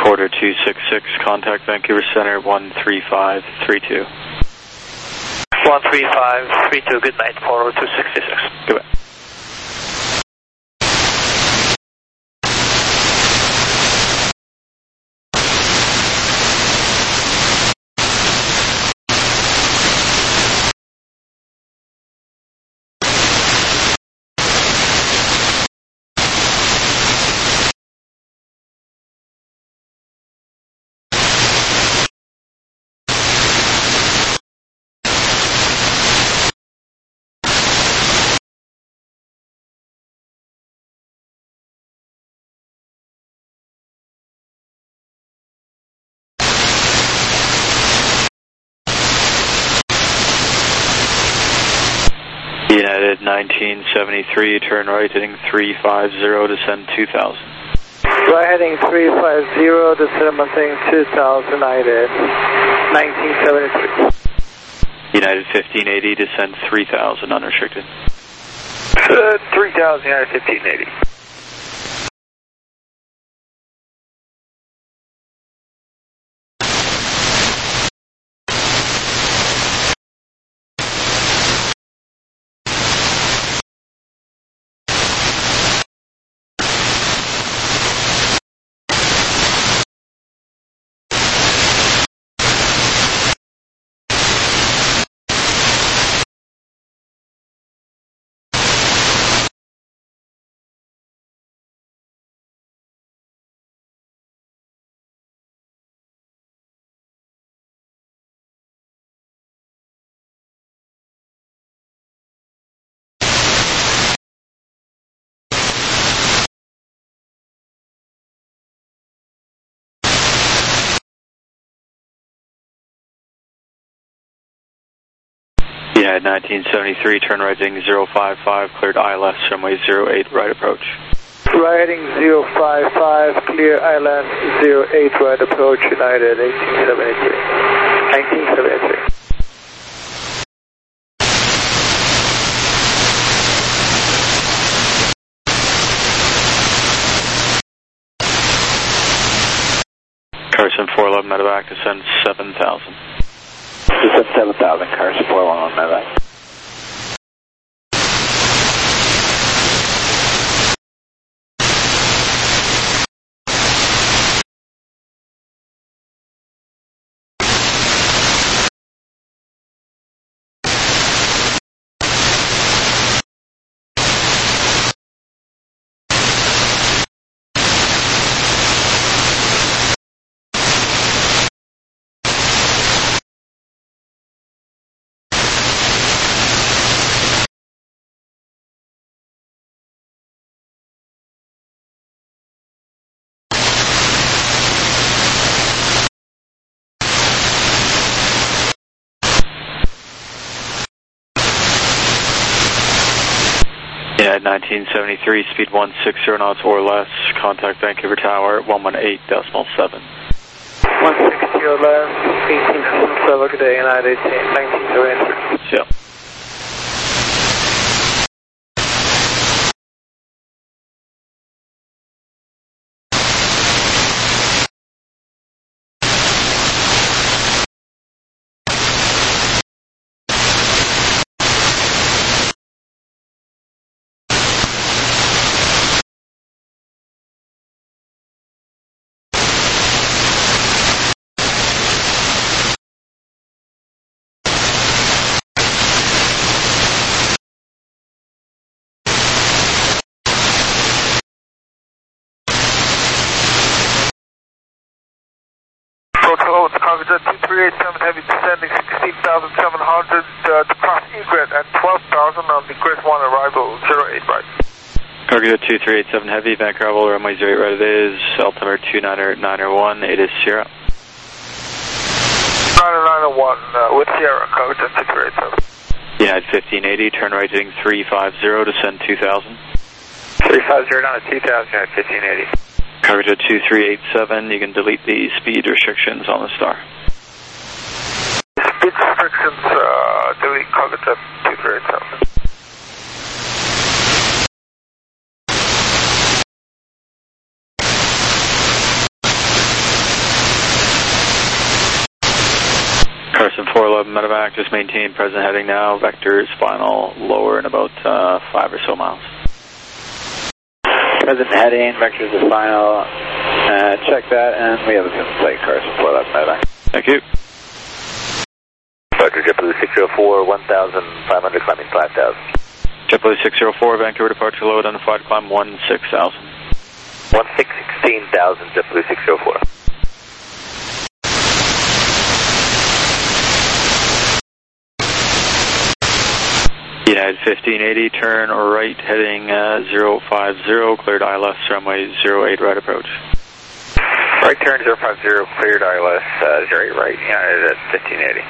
Quarter 266, contact Vancouver Center 13532. 13532, good night, quarter 266. Goodbye. United 1973, turn right heading 350, descend 2000. Right heading 350, descend Mustang 2000, United 1973. United 1580, descend 3000, unrestricted. 3000, United 1580. United 1973, turn right heading 055, cleared ILS, runway 08, right approach. Right heading 055, clear ILS 08, right approach, United 1973. 1973. Carson 411, medevac, descend 7000. Descend 7000, Carson 411, medevac. United 1973, speed 160 knots or less, contact Vancouver Tower 118.7. 160 or less, 18.7, good day, United 1973. Yeah. Protocol, Congress 2387 Heavy descending 16,700 to cross egret at 12,000 on the Grid 1 arrival 08 right. Cargo 2387 Heavy, Vancouver Travel, runway 08 right it is, altimeter 29091, it is Sierra. 991 with Sierra, Congress 2387. United 1580, turn right heading 350, descend 2000. 350 down to 2000, United 1580. Cargo 2387, you can delete the speed restrictions on the star. Speed restrictions, delete Congress 2387. 411 medevac, just maintain present heading now. Vector is final lower in about 5 or so miles. Present heading, vectors is final. Check that, and we have a good flight, Carson 411 medevac. Thank you. Vector JetBlue 604, 1,500, climbing 5,000. JetBlue 604, Vancouver departure load undefined, climb 16,000. 16,000, JetBlue 604. United 1580, turn right heading 050, cleared ILS, runway 08 right approach. Right turn 050, cleared ILS 08 right, United at 1580.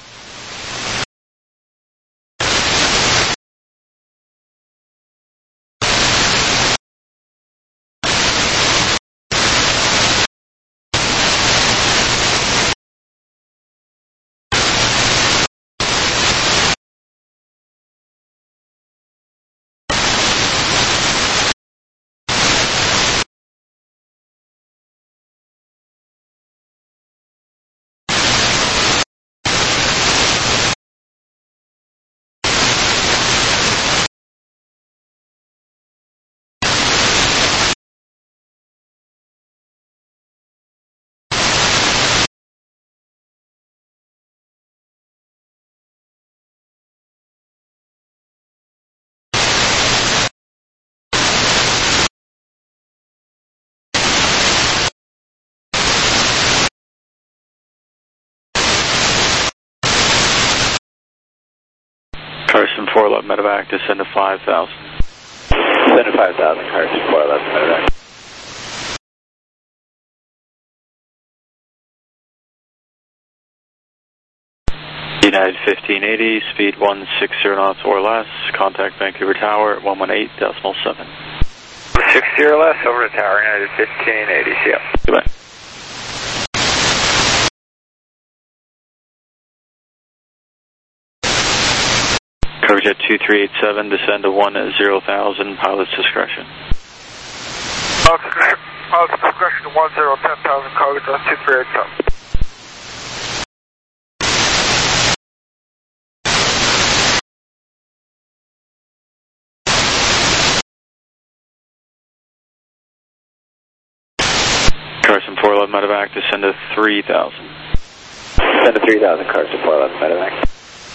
Carson 411 medevac, descend to 5,000. Descend to 5,000, Carson 411 medevac. United 1580, speed 160 knots or less, contact Vancouver Tower at 118.7. 60 or less, over to Tower, United 1580, see ya. Goodbye. Coverjet 2387, descend to 10,000, pilot's discretion. Pilot's discretion 10,000, Coverjet 2387. Carson 411 medevac, descend to 3,000. Descend to 3,000, Carson 411 medevac.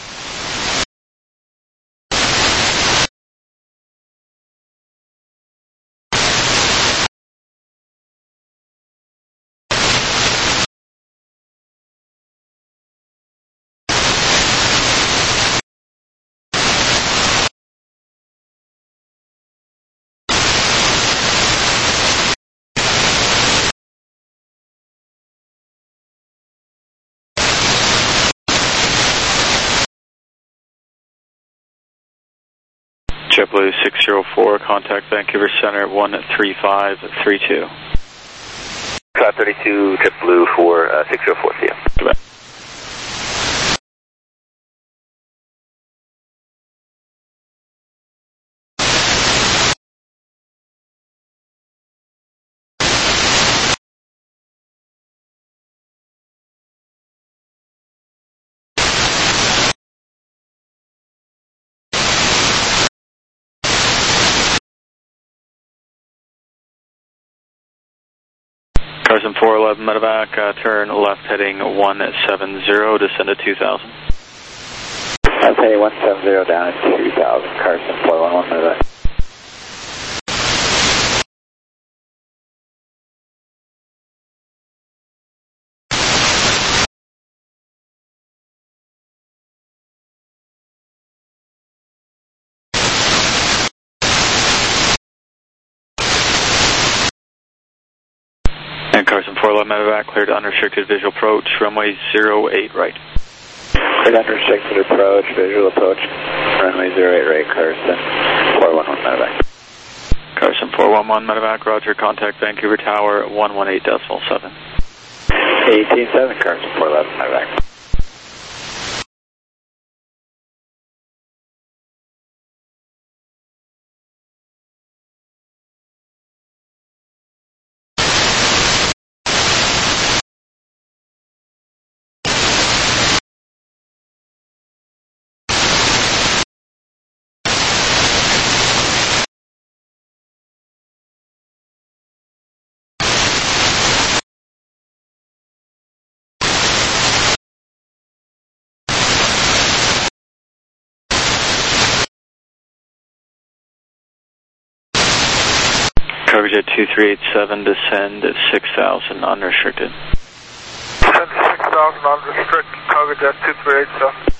JetBlue 604, contact Vancouver Center at 13532. 532, JetBlue for 604, see ya. Goodbye. Carson 411 medevac, turn left heading 170, descend to 2,000. I'll say 170 down at 2,000, Carson 411 medevac. And Carson 411 medevac, cleared unrestricted visual approach, runway 08 right. Cleared unrestricted approach, visual approach, runway 08 right, Carson 411 medevac. Carson 411 medevac, roger, contact Vancouver Tower at 118.7. 18.7, Carson 411 medevac. Cargojet 2387, descend 6,000 unrestricted. Descend 6,000 unrestricted, Cargojet 2387.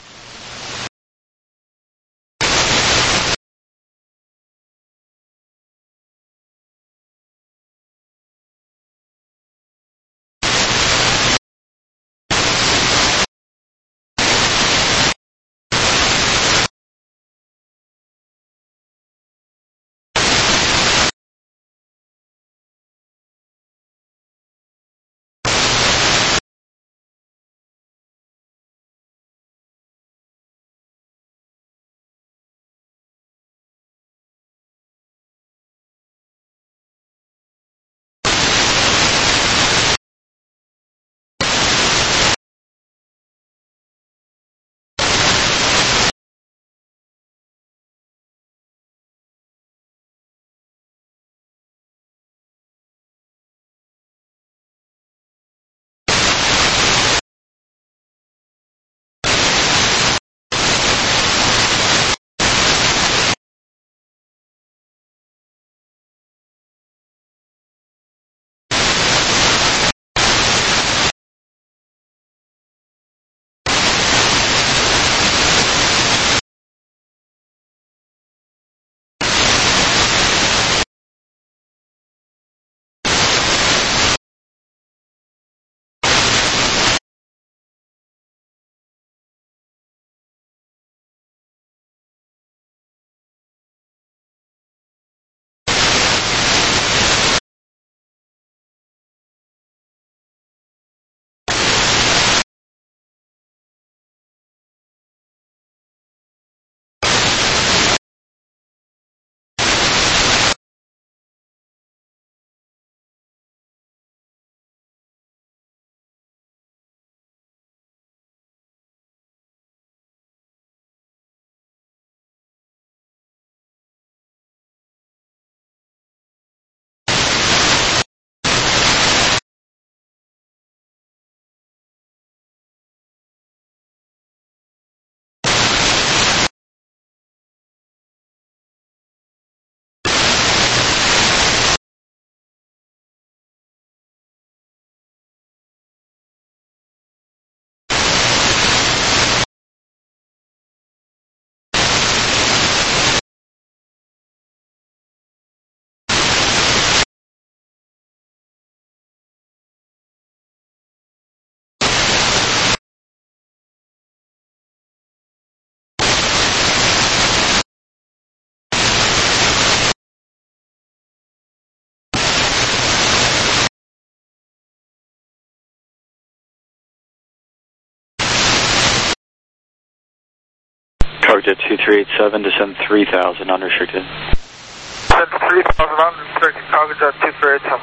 Cargojet 2387, descend 3,000 unrestricted. Descend 3,000 unrestricted, Cargojet 2387.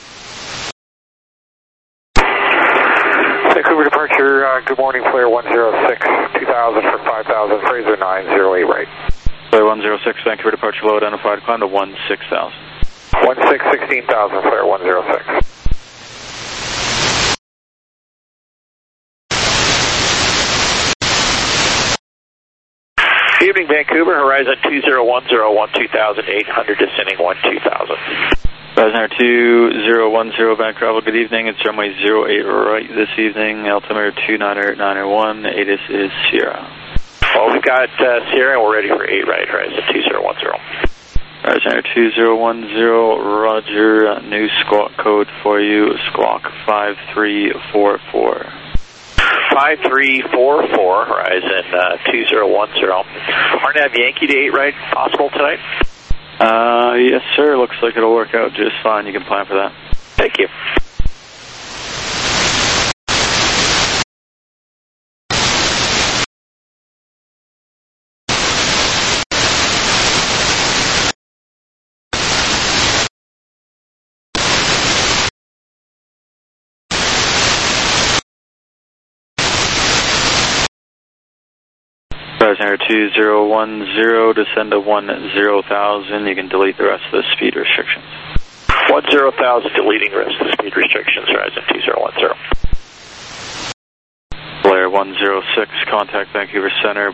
Vancouver departure, good morning, Flare 106, 2000 for 5,000, Fraser 908 right. Flare 106, Vancouver departure low identified, climb to 16,000. 16,000, Flare 106. Evening, Vancouver, horizon 2010, 12,800, descending 12,000. Horizon 2010, Vancouver, good evening, it's runway 08 right this evening, altimeter 29891, ATIS is Sierra. Well, we've got Sierra and we're ready for 8 right, horizon 2010. Horizon 2010, roger, new squawk code for you, squawk 5344. 5344, horizon 2010. Arnav Yankee to 8 right, possible tonight? Yes sir, looks like it'll work out just fine, you can plan for that. Thank you. Horizon 2010, descend to 10,000, you can delete the rest of the speed restrictions. 10,000, deleting the rest of the speed restrictions, horizon 2010. Flare 106, contact Vancouver Center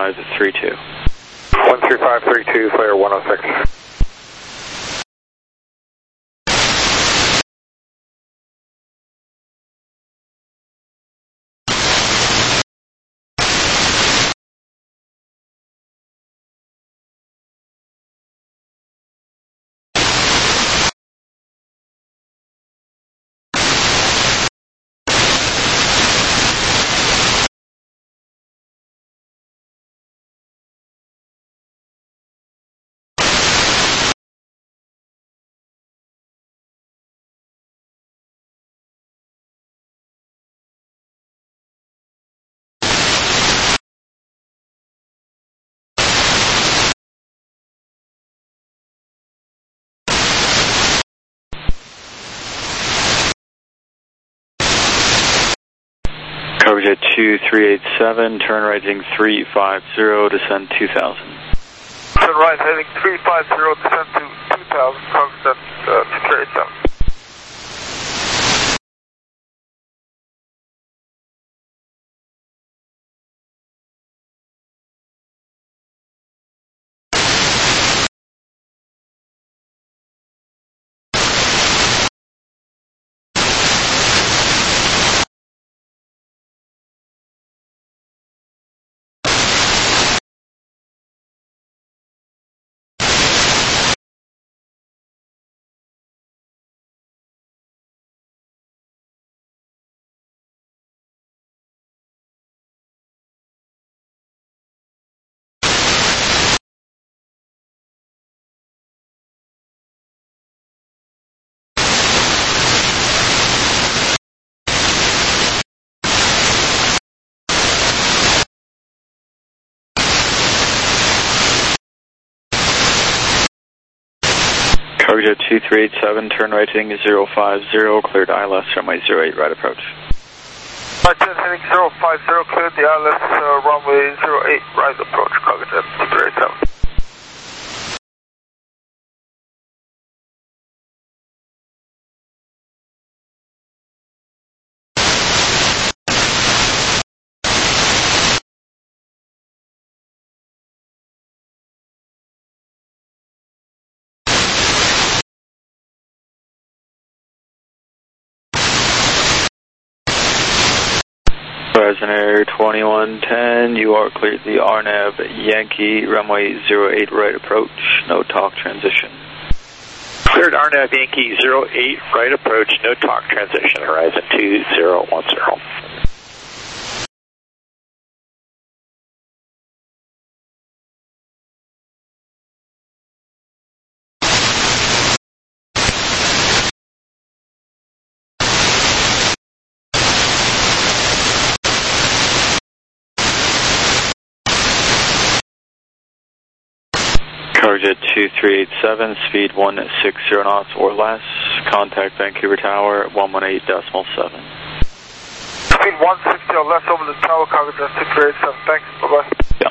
13532. 13532, Flare 106. Cargojet 2387, turn right heading 350, descend 2000. Turn right heading 350, descend to 2000, Cargojet 2387. Cargojet 2387, turn right heading 050, cleared ILS, runway 08, right approach. Right heading 050, cleared the ILS, runway 08, right approach, Cargojet 2387. Horizon Air 2110, you are cleared the RNAV Yankee, runway 08, right approach, no talk transition. Cleared RNAV Yankee 08, right approach, no talk transition, Horizon 2010. Cargojet 2387, speed 160 knots or less, contact Vancouver Tower 118.7. Speed 160 or less over the tower, Cargojet 2387, thanks, bye-bye. Yeah.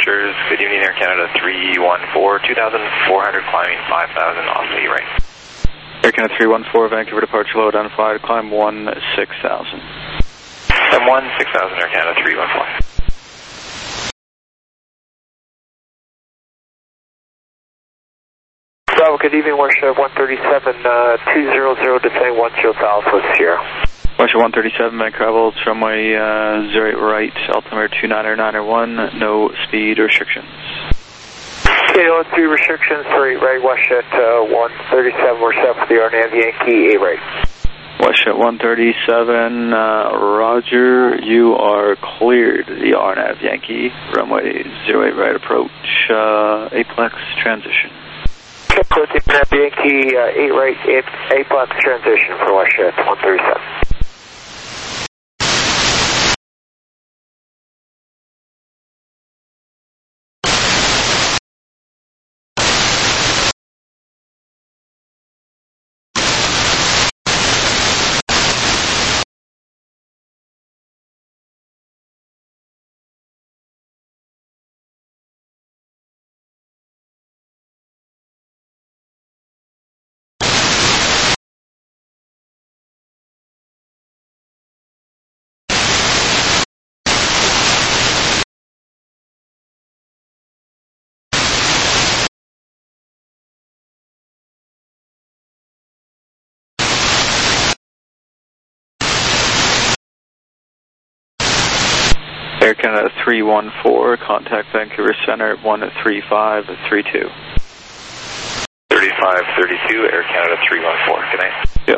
departures. Good evening, Air Canada 314, 2,400, climbing 5,000 off the right. Air Canada 314, Vancouver departure low identified, climb 16,000. M1 6000, Air Canada 314. Bravo, good evening, Warship 137, 200, descending 10 South with Sierra. Warship 137, Vancouver, runway 08 right, altimeter 29901, no speed restrictions. Okay, no speed restrictions for 8 right, Warship 137, we're set for the RNAV Yankee 8 right. Warship 137, roger, you are cleared, the RNAV Yankee, runway 08 right approach, aplex transition. Code RNAV Yankee 8 right, aplex transition for Warship 137. Air Canada 314, contact Vancouver Center at 13532. 3532, Air Canada 314, good night. Yep.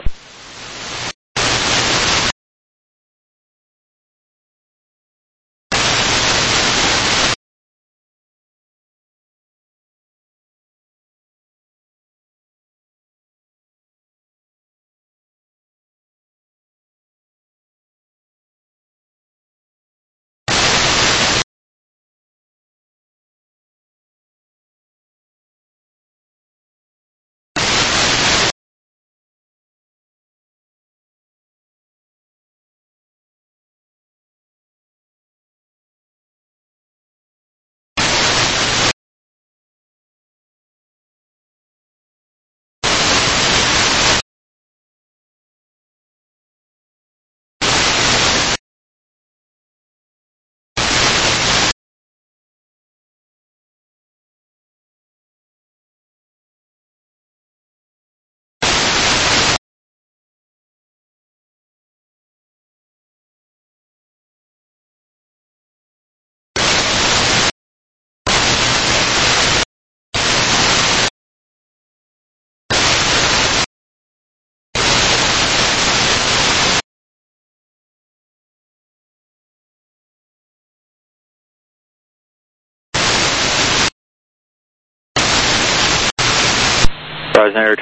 Horizon Air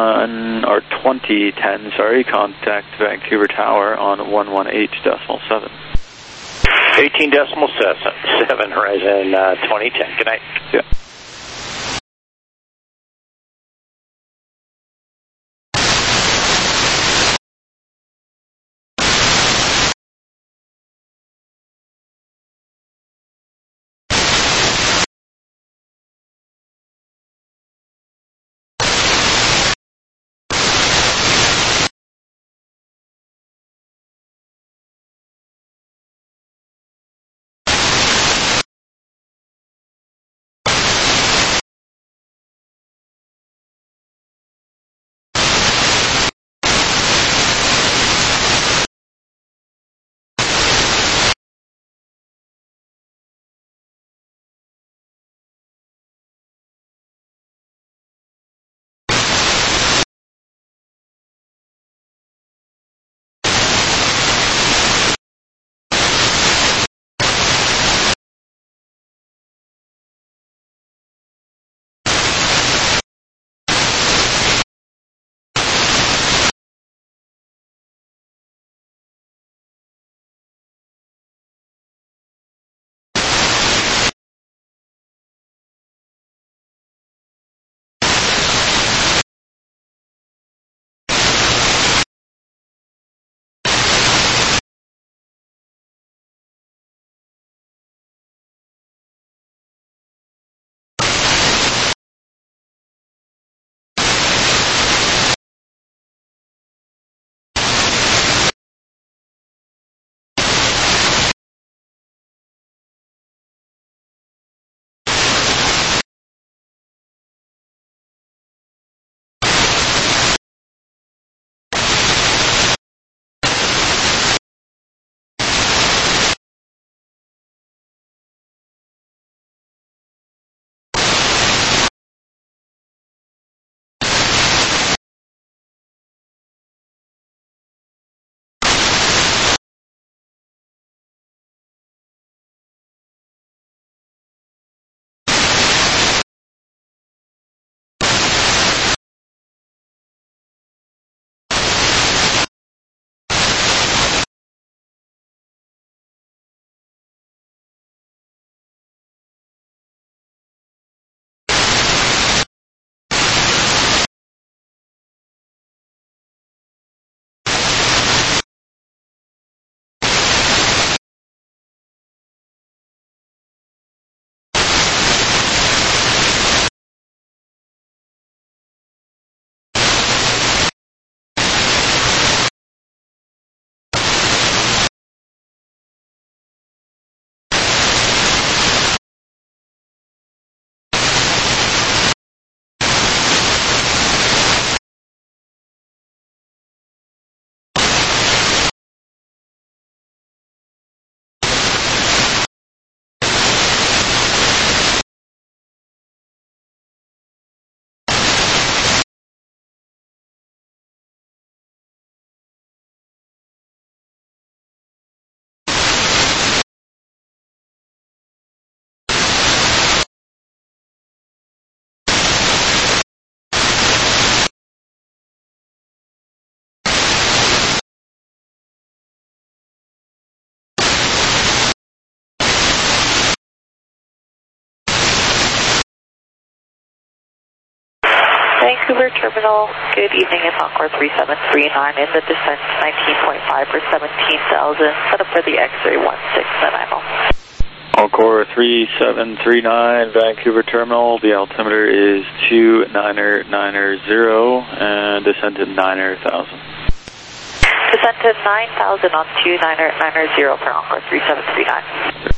2010, contact Vancouver Tower on 118.7. 18.7, Horizon 2010, good night. Yeah. Vancouver Terminal, good evening. It's Encore 3739 in the descent 19.5 for 17,000. Set up for the X-ray 16 that I'm on. Encore 3739, Vancouver Terminal. The altimeter is 29090 and descent to 9,000. Descent to 9,000 on 29090 for Encore 3739.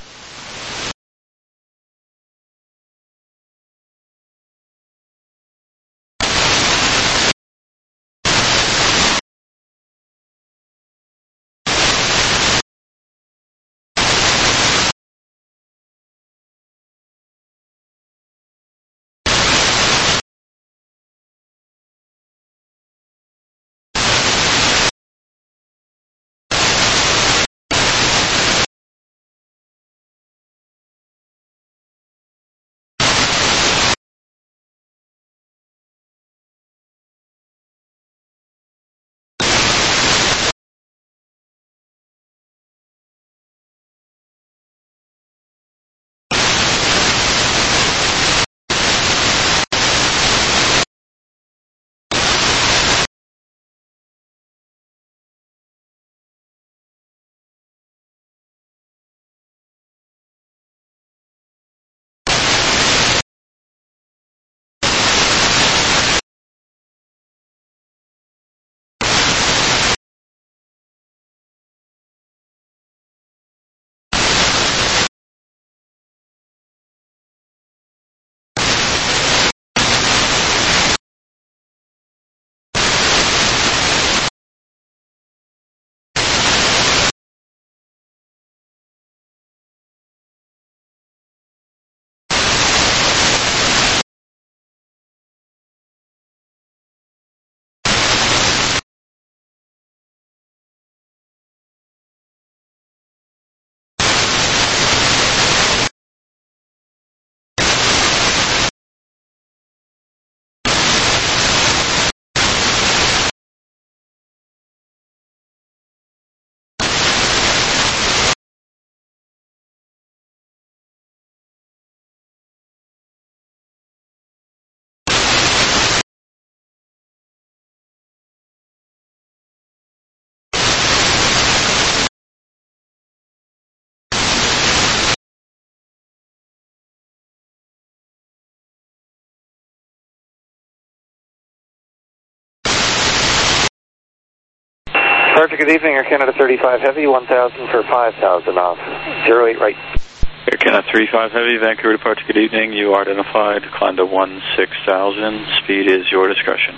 Sergeant, good evening. Air Canada 35 Heavy, 1,000 for 5,000 off. 08 right. Air Canada 35 Heavy, Vancouver departure, good evening. You are identified. Climb to 16,000. Speed is your discretion.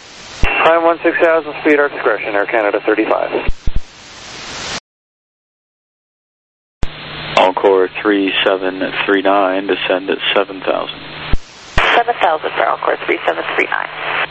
Climb 16,000, speed our discretion. Air Canada 35. Encore 3739, descend at 7,000. 7,000 for Encore 3739.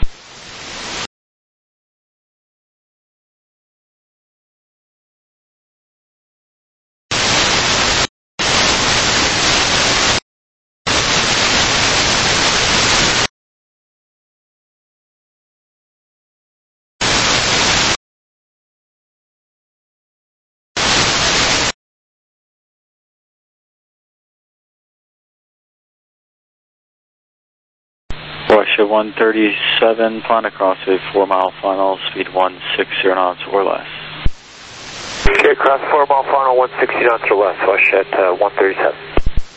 Russia 137, plan across a 4-mile final, speed 160 knots or less. Okay, across 4-mile final, 160 knots or less, Russia at 137.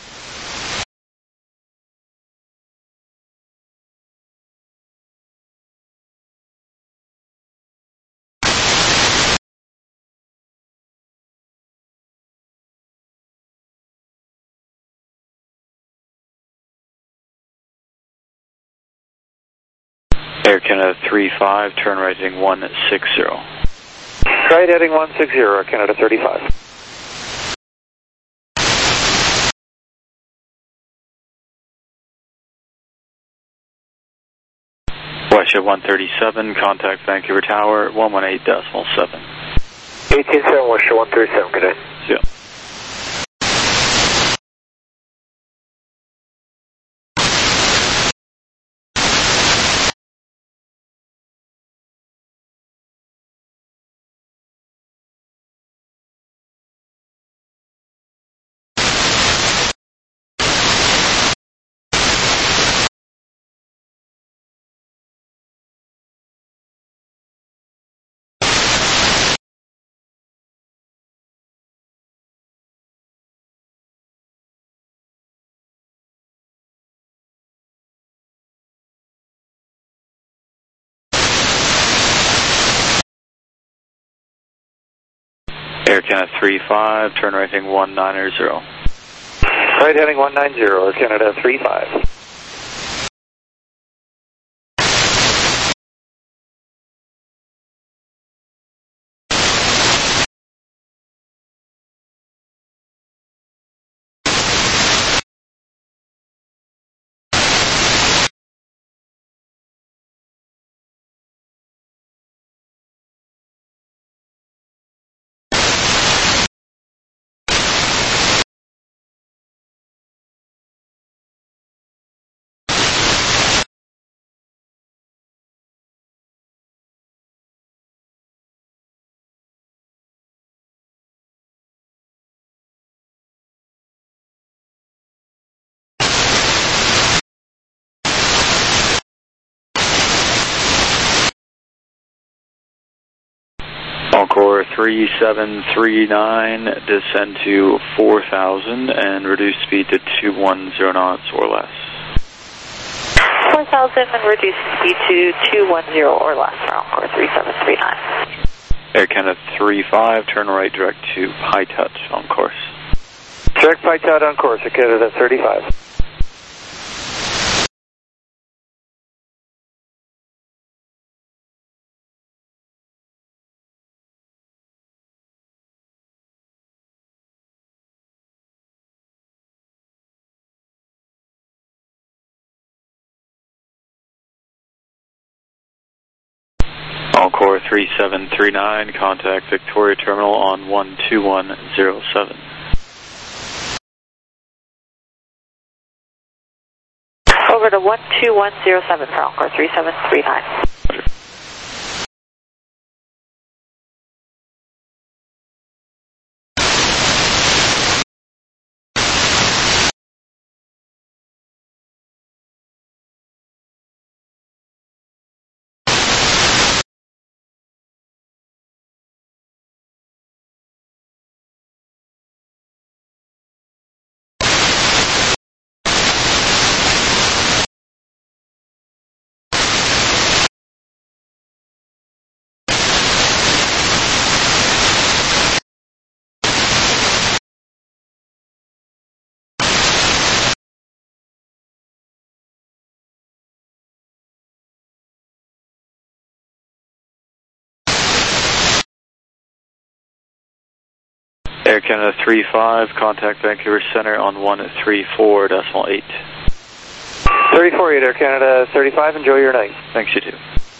Air Canada 35, turn right heading 160. Right heading 160, Air Canada 35. Russia 137, contact Vancouver Tower, 118.7. 18-7, Russia 137, good day. Yeah. Air Canada 35, turn right heading 190. Right heading 190, Air Canada 35. Encore 3739, descend to 4,000 and reduce speed to 210 knots or less. 4,000 and reduce speed to 210 or less for Encore 3739. Air Canada 35, turn right direct to High Touch on course. Direct High Touch on course, Air Canada 35. Encore 3739, contact Victoria Terminal on 12107. Over to 12107 for Encore 3739. Air Canada 35, contact Vancouver Center on 134.8. 34.8, Air Canada 35, enjoy your night. Thanks, you too.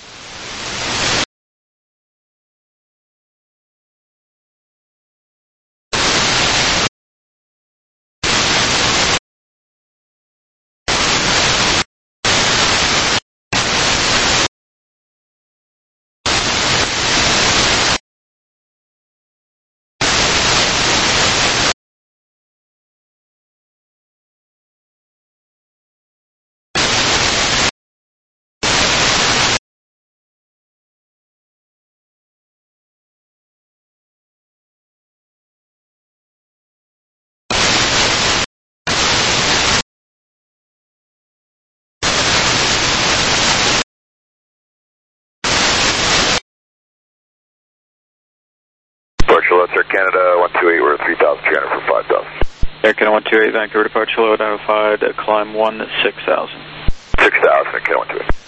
Departure loads, Air Canada 128, we're 3,300 for 5,000. Air Canada 128, Vancouver departure load identified, climb 6000. 6,000, Air Canada 128.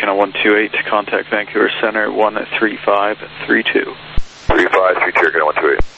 channel 128 to contact Vancouver Center 13532. 3532, again 128.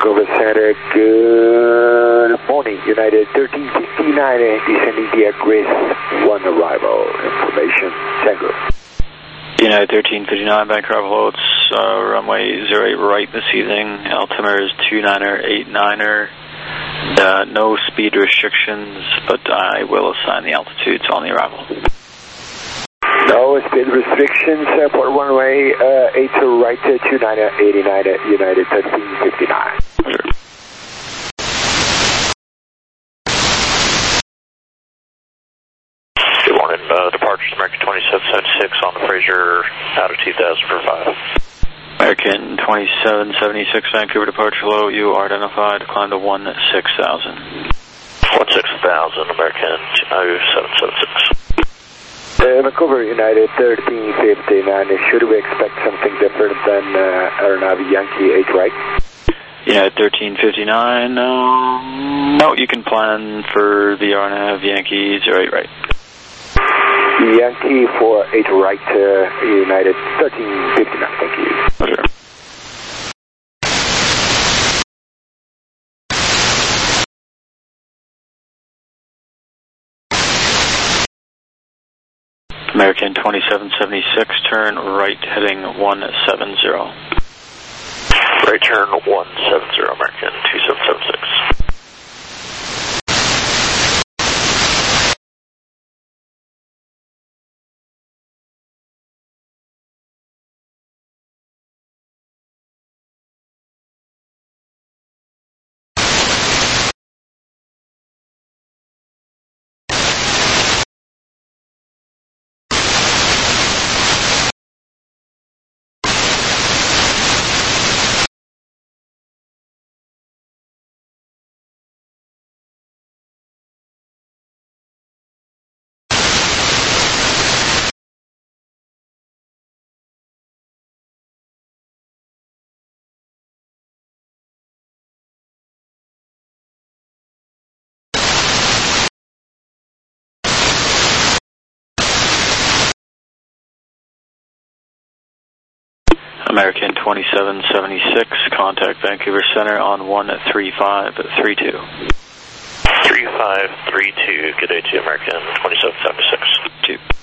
Vancouver Center, good morning. United 1359, descending via Grace 1 arrival. Information, Tango. United 1359, Vancouver Hello, it's runway 08 right this evening. Altimeter is 29er, 89er. No speed restrictions, but I will assign the altitudes on the arrival. No speed restrictions, for runway 8 right, 29er, 89er, United 1359. Sure. Good morning, departures American 2776 on the Fraser, out of 2000 for 5. American 2776, Vancouver departure, hello, you are identified, climb to 16,000. 16,000, American 2776. Vancouver United 1359, should we expect something different than Aeronav Yankee 8 right? United 1359, no, you can plan for the Aeronav Yankee 08 right. Yankee for 8 right, United 1359, thank you. Sure. American 2776, turn right heading 170. Right turn 170, American 2776. American 2776, contact Vancouver Center on 13532. 3532, good day to you, American 2776. 2.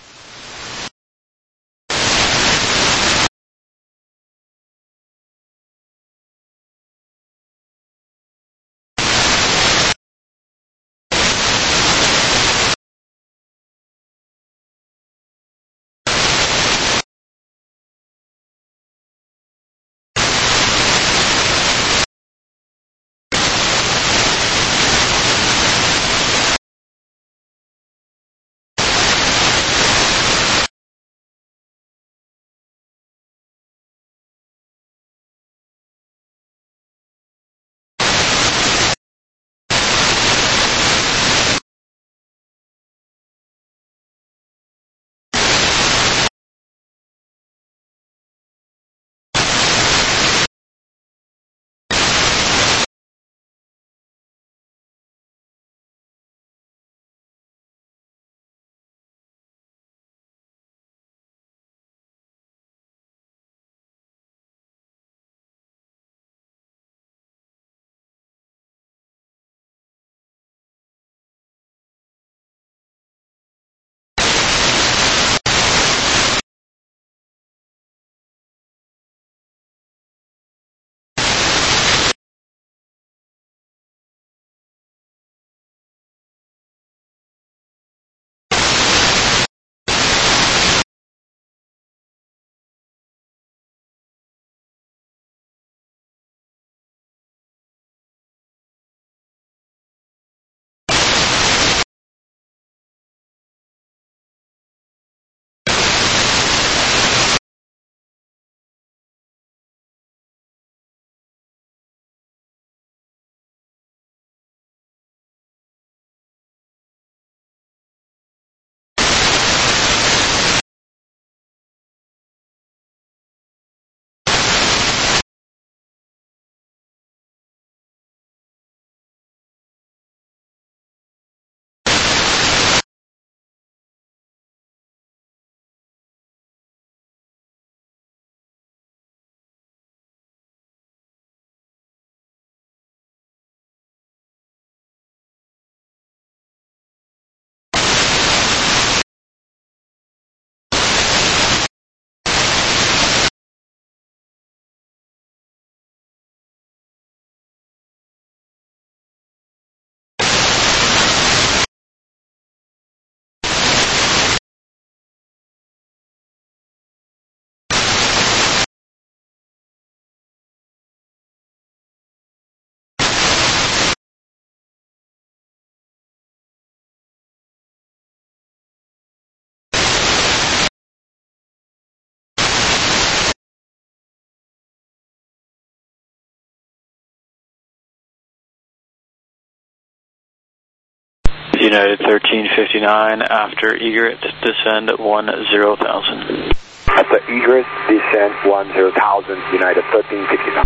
United 1359 after egret, descend at 10,000. After egret, descend 10,000, United 1359.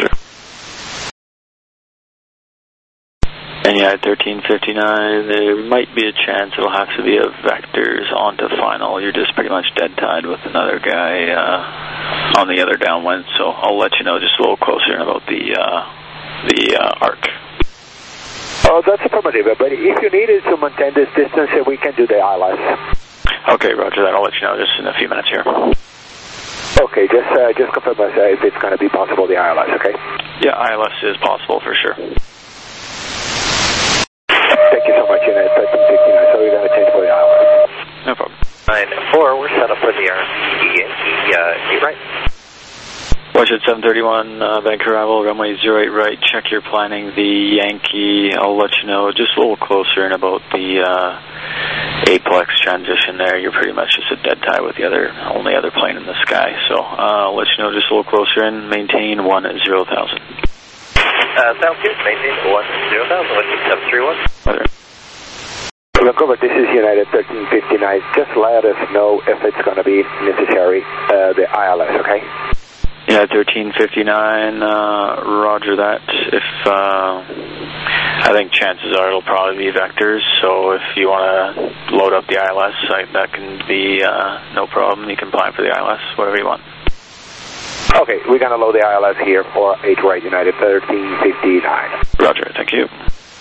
And United 1359, there might be a chance it'll have to be a vectors onto final. You're just pretty much dead tied with another guy on the other downwind, so I'll let you know just a little closer about the arc. Oh, that's affirmative, but if you needed to maintain this distance, we can do the ILS. Okay, roger that. I'll let you know just in a few minutes here. Okay, just confirm us if it's going to be possible, the ILS, okay? Yeah, ILS is possible for sure. Thank you so much, United 1359. So we're going to change for the ILS. No problem. 9-4, we're set up for the Yankee, right. Washington 731, Vancouver arrival, runway 08 right. Check your planning. The Yankee, I'll let you know just a little closer in about the aplex transition there. You're pretty much just a dead tie with the only other plane in the sky. So I'll let you know just a little closer in. Maintain 10,000. Sounds good. Maintain 10,000. Looking 731. Vancouver, this is United 1359. Just let us know if it's going to be necessary, the ILS, okay? Yeah, 1359, roger that. If, I think chances are it'll probably be vectors, so if you want to load up the ILS, that can be no problem. You can plan for the ILS, whatever you want. Okay, we're going to load the ILS here for 8 right, United 1359. Roger, thank you.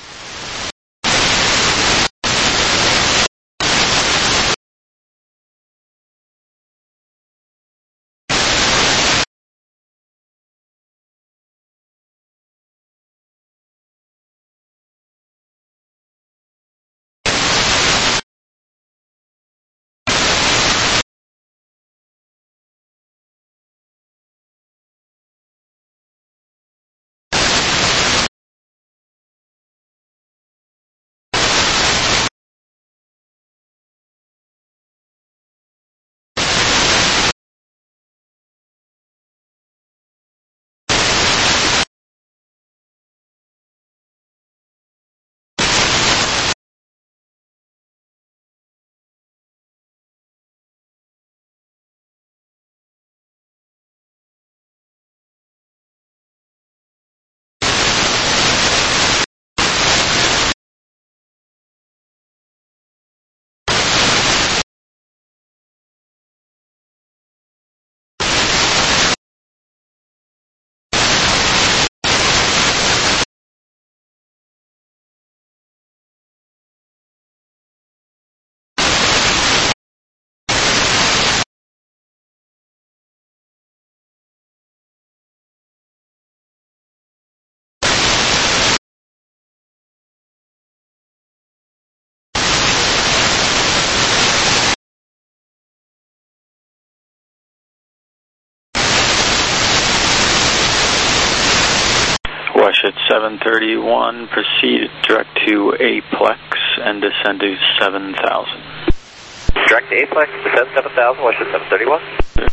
Washington 731, proceed direct to aplex and descend to 7,000. Direct to aplex, descend 7,000, Washington 731.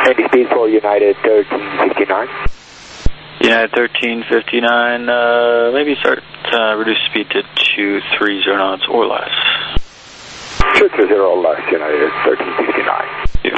Any speed for United 1359? United 1359, maybe start reduce speed to 230 knots or less. 230 or less, United 1359. Yeah.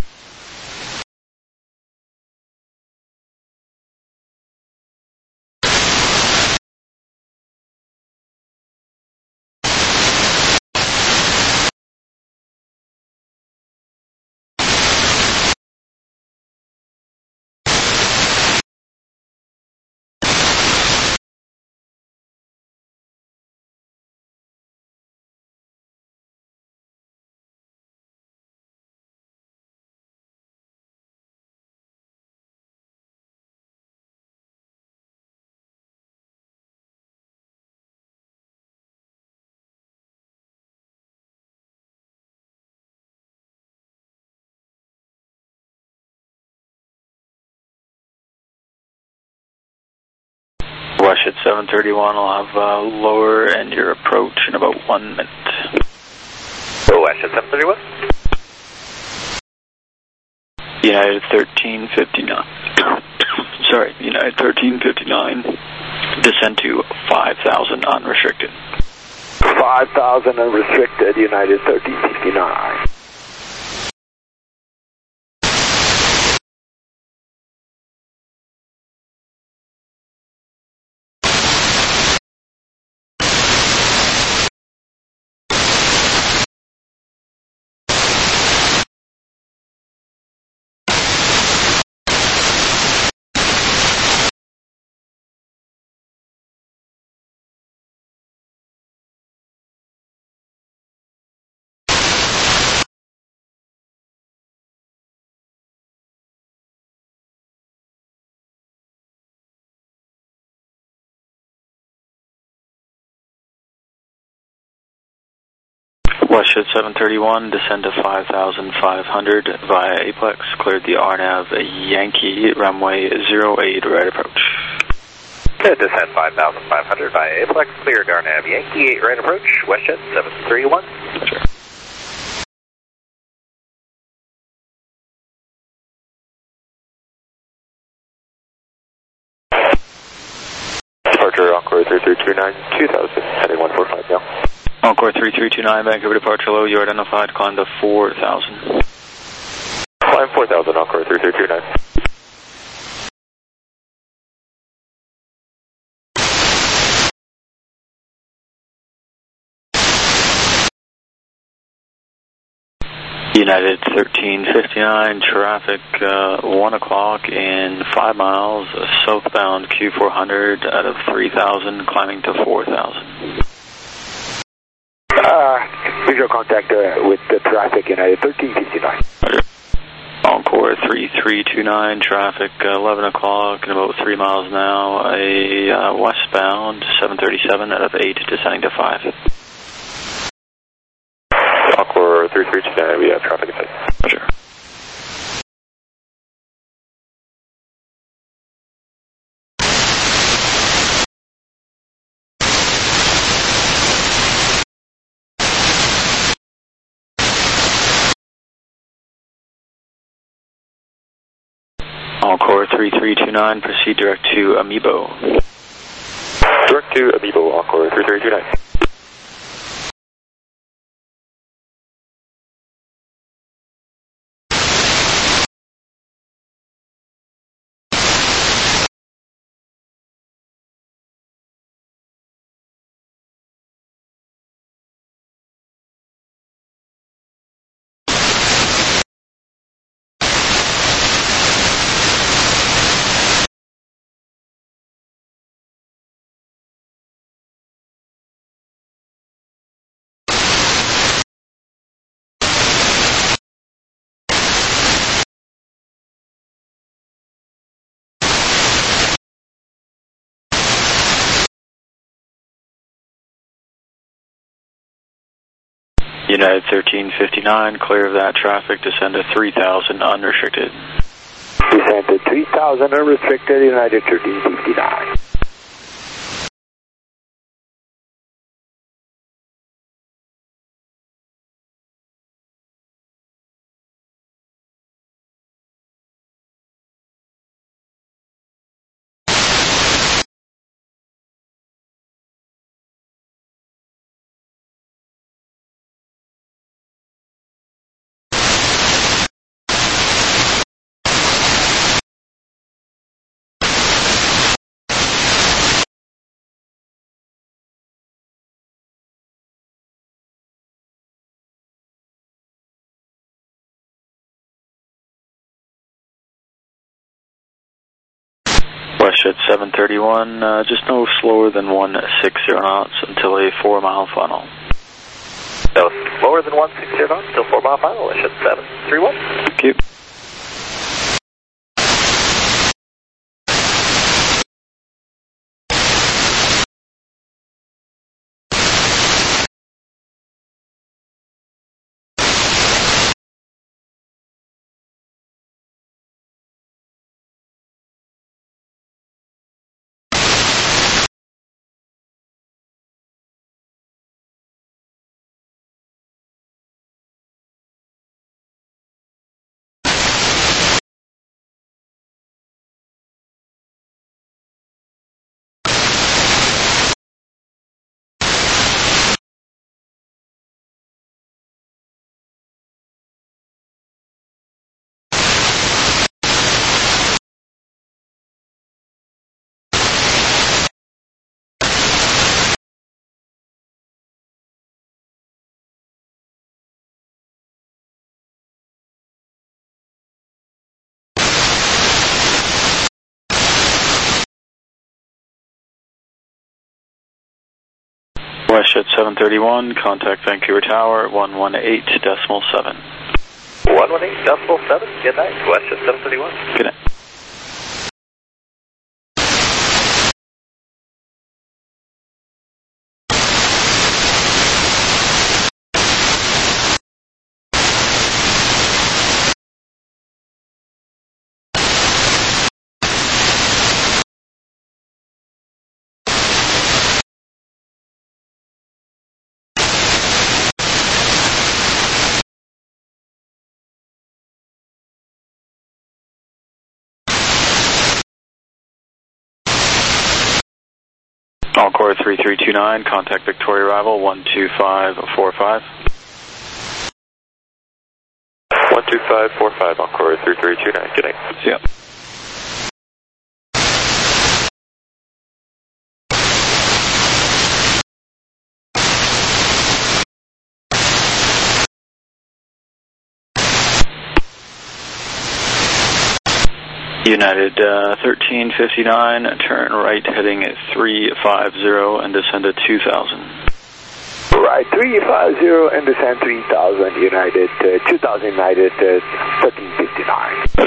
Westjet 731 will have lower end your approach in about 1 minute. Westjet 731? United 1359. Sorry, United 1359. Descend to 5,000 unrestricted. 5,000 unrestricted, United 1359. Westjet 731, descend to 5,500 via Apex, cleared the RNAV Yankee, runway 08, right approach. Descend 5,500 via Apex, cleared RNAV Yankee, 8 right approach, Westjet 731. Sure. Departure Encore 3329, 2000, heading 145 now. Encore 3329, Vancouver departure low, you identified, climb to 4,000. Climb 4,000, Encore 3329. United 1359, traffic 1 o'clock in 5 miles, southbound Q400 out of 3,000, climbing to 4,000. Visual contact with the traffic, United 1359. Encore 3329, traffic 11 o'clock and about 3 miles now, a westbound 737 out of 8, descending to 5. Encore 3329, we have traffic in sight. Sure. Encore 3329, proceed direct to Amiibo. Direct to Amiibo, Encore 3329. United 1359, clear of that traffic, descend to 3,000 unrestricted. Descend to 3,000 unrestricted, United 1359. WestJet 731, just no slower than 160 knots until a 4-mile final. No slower than 160 knots until 4-mile final, WestJet 731. Thank you. WestJet 731, contact Vancouver Tower 118.7. 118.7, good night, WestJet 731. Good night. Encore 3329, contact Victoria Arrival 12545. 12545, Encore 3329, good night. See ya. United 1359, turn right heading at 350 and descend at 2000. Right, 350 and descend 3000, United 2000, United 1359.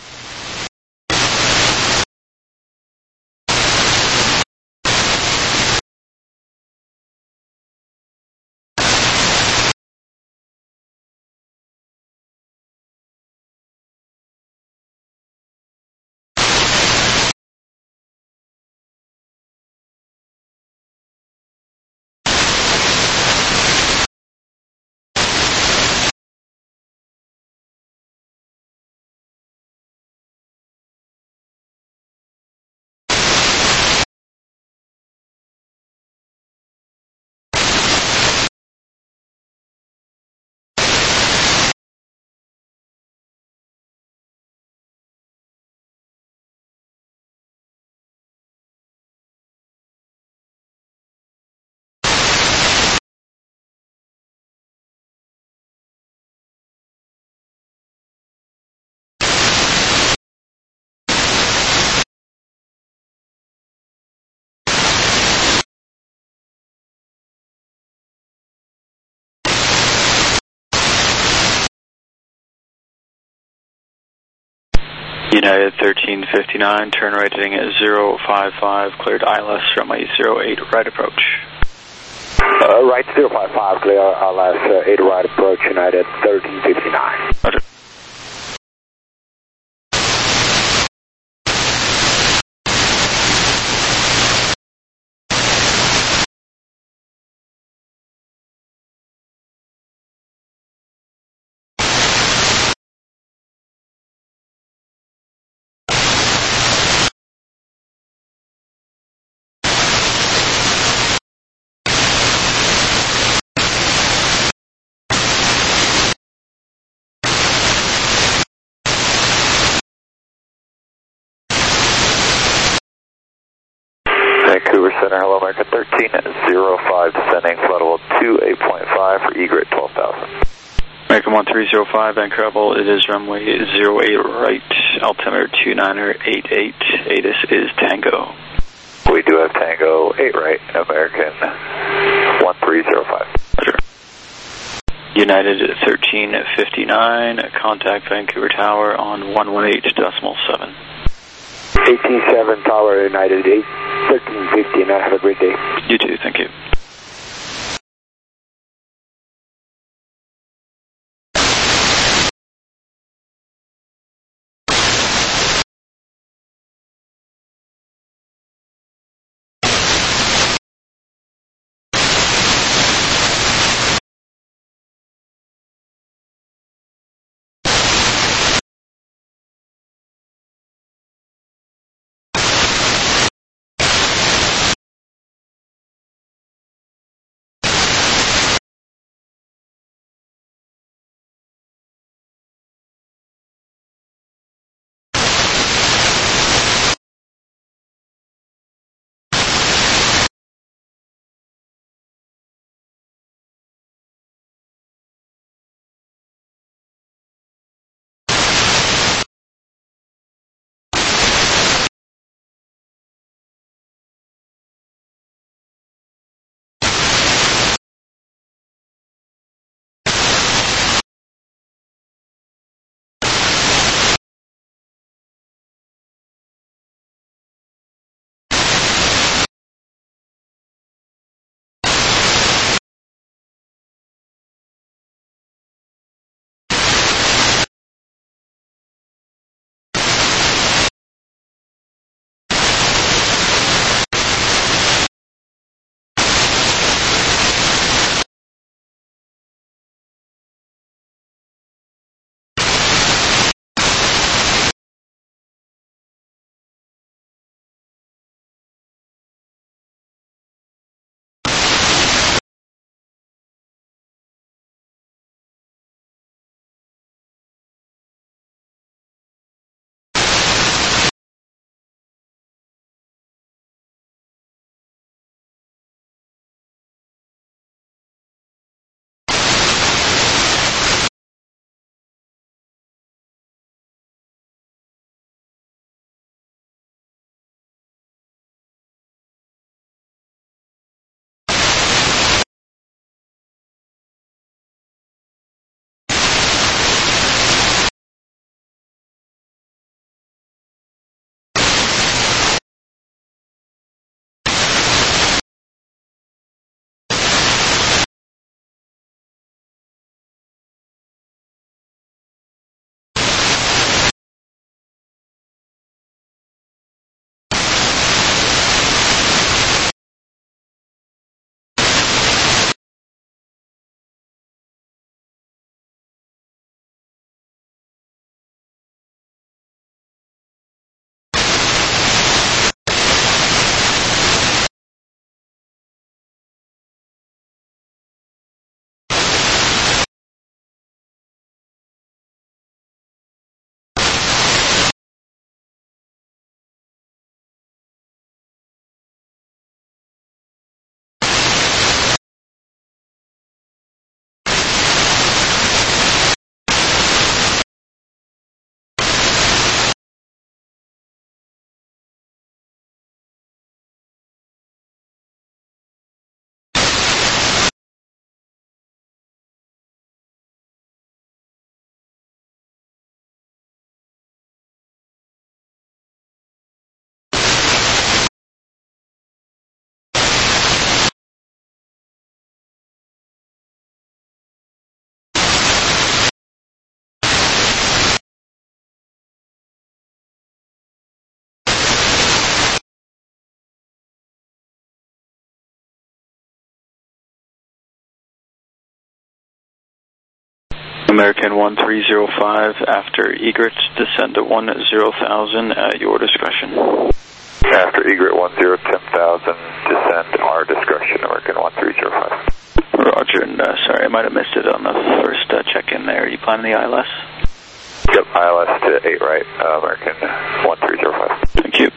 United 1359, turn right heading at 055, cleared ILS runway 08, right approach. Right, 055, clear ILS 8 right approach, United 1359. Roger. Vancouver Center, hello American 1305, descending flight level 28.5 for egret 12,000. American 1305, Vancouver, it is runway 08 right, altimeter 2988, ATIS is Tango. We do have Tango 8 right, American 1305. Roger. United 1359, contact Vancouver Tower on 118.7. 187 Tower, United 8, 1359. Have a great day. You too, thank you. American 1305, after egret, descend to 10,000 at your discretion. After egret 10,000, descend our discretion, American 1305. Roger, and sorry, I might have missed it on the first check-in there. Are you planning the ILS? Yep, ILS to 8 right, American 1305. Thank you.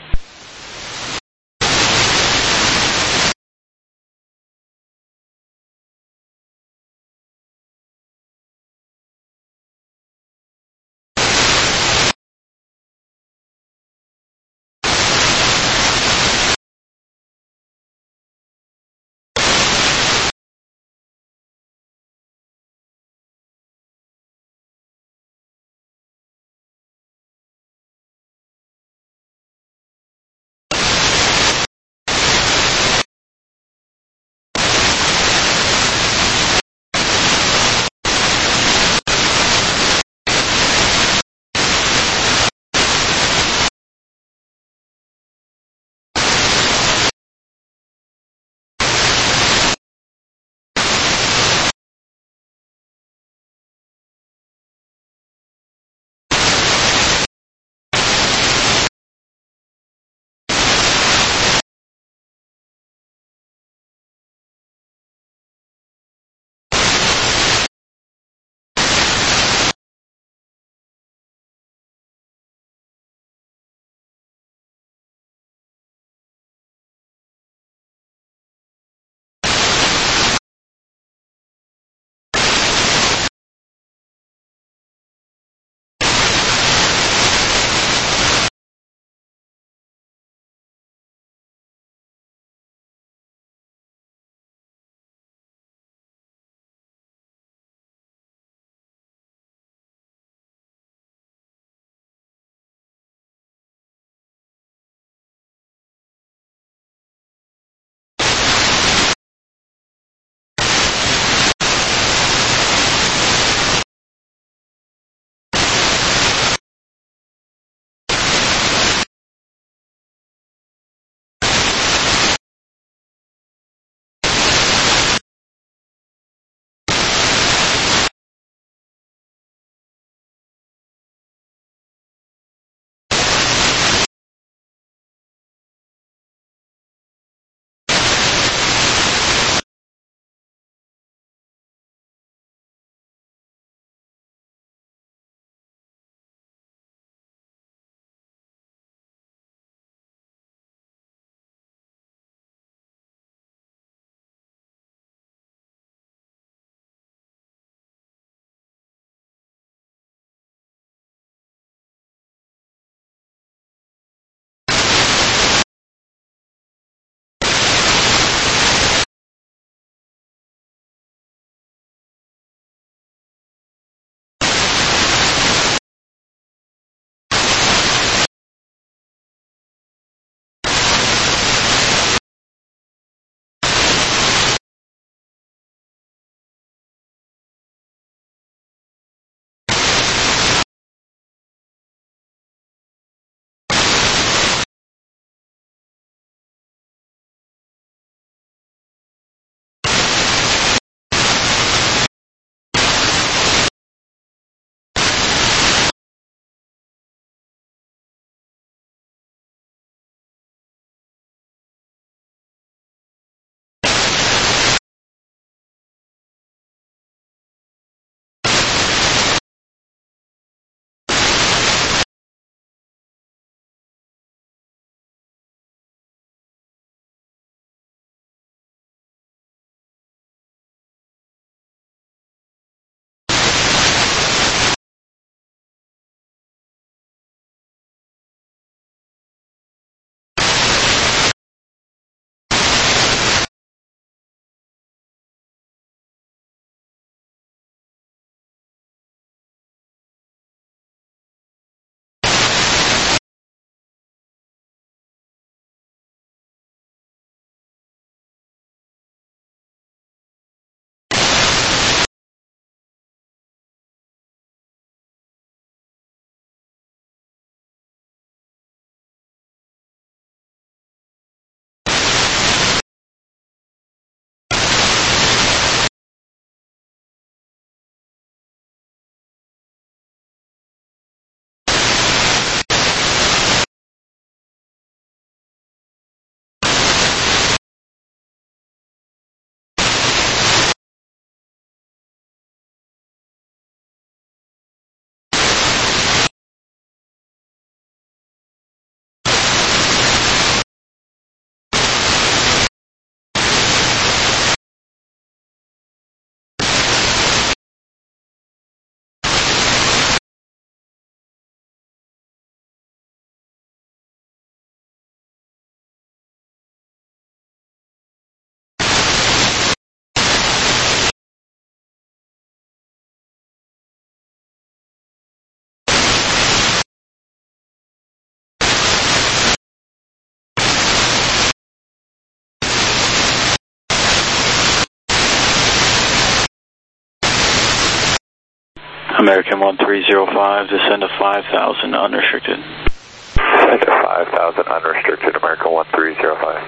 American 1305, descend to 5,000 unrestricted. Descend to 5,000 unrestricted, American 1305.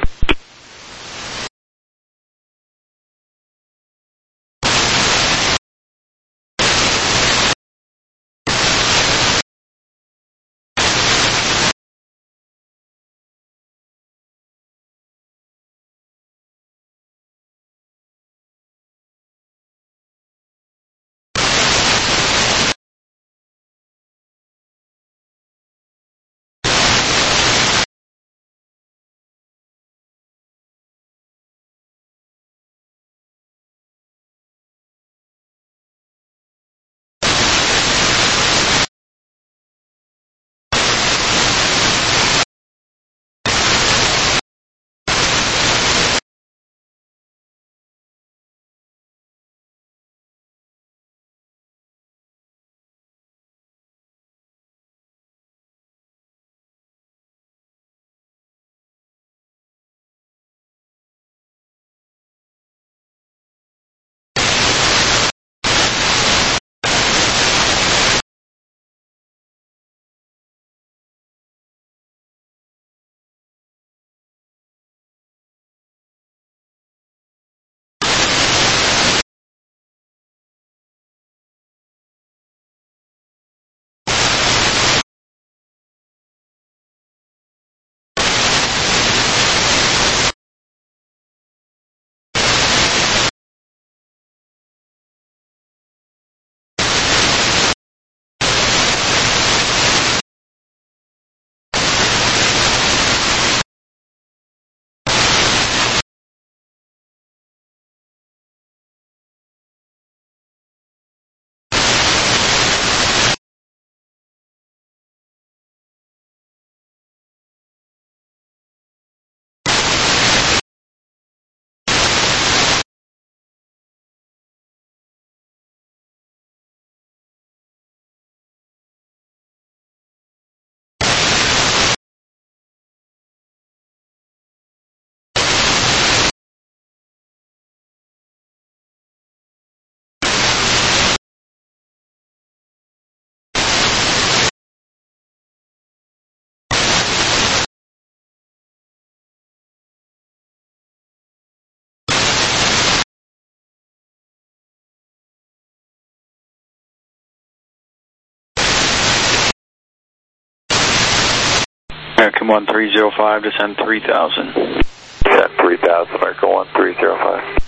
American 1305, descend 3,000. Descend 3,000, American 1305.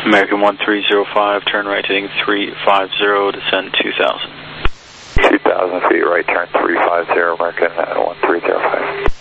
American 1305, turn right heading 350, descend 2,000. 2,000 feet, right turn 350, American 1305.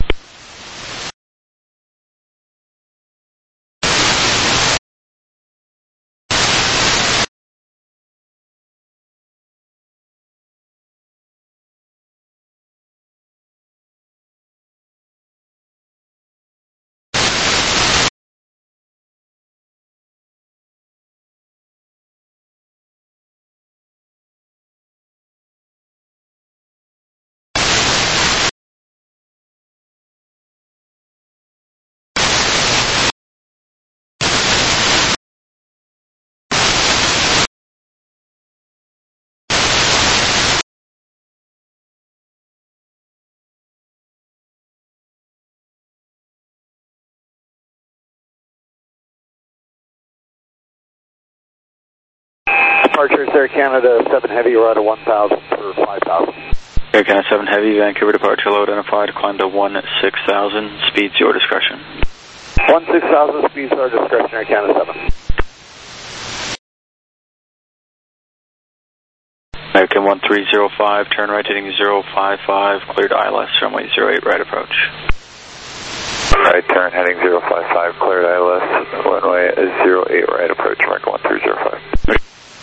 Departures Air Canada 7 Heavy, we're at a 1,000 for 5,000. Air Canada 7 Heavy, Vancouver departure low identified, climb to 16,000, speeds your discretion. 16,000 speeds our discretion, Air Canada 7. American 1305, turn right heading 055, cleared ILS, runway 08, right approach. Right turn heading 055, cleared ILS, runway 08, right approach, American 1305.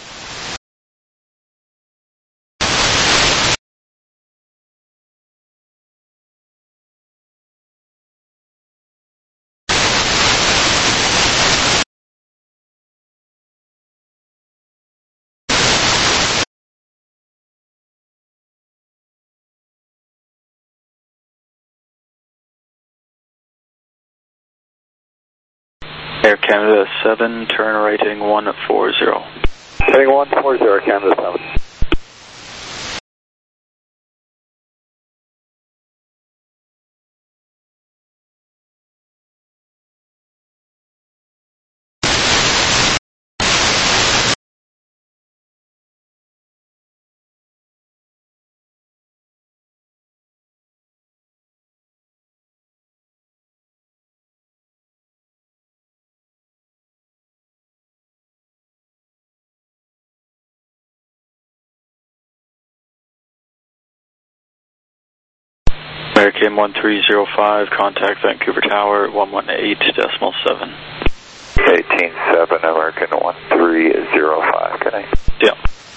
Air Canada 7, turn right heading 140. Heading 140, Air Canada 7. American 1305, contact Vancouver Tower 118.7. 18.7, American 1305, good night. Yeah.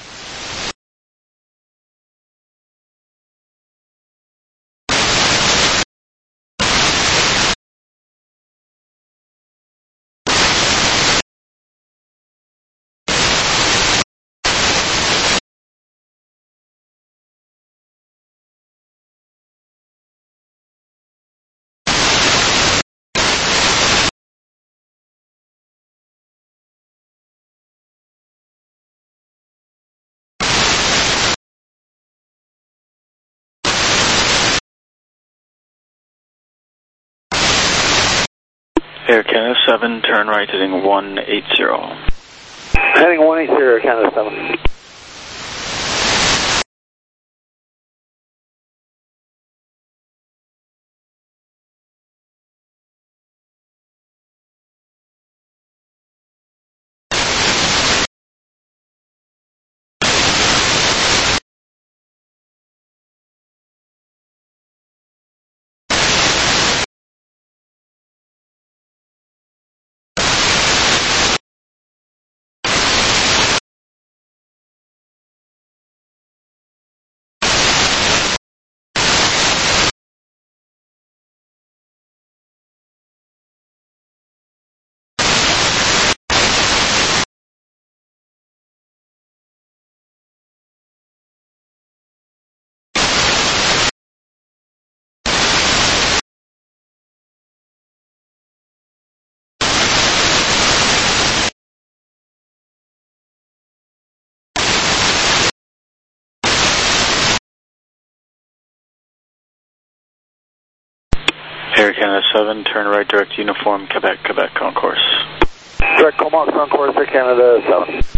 Air Canada 7, turn right heading 180. Heading 180, Air Canada 7. Air Canada 7, turn right direct uniform, Quebec, Quebec concourse. Direct Comox concourse, Air Canada 7.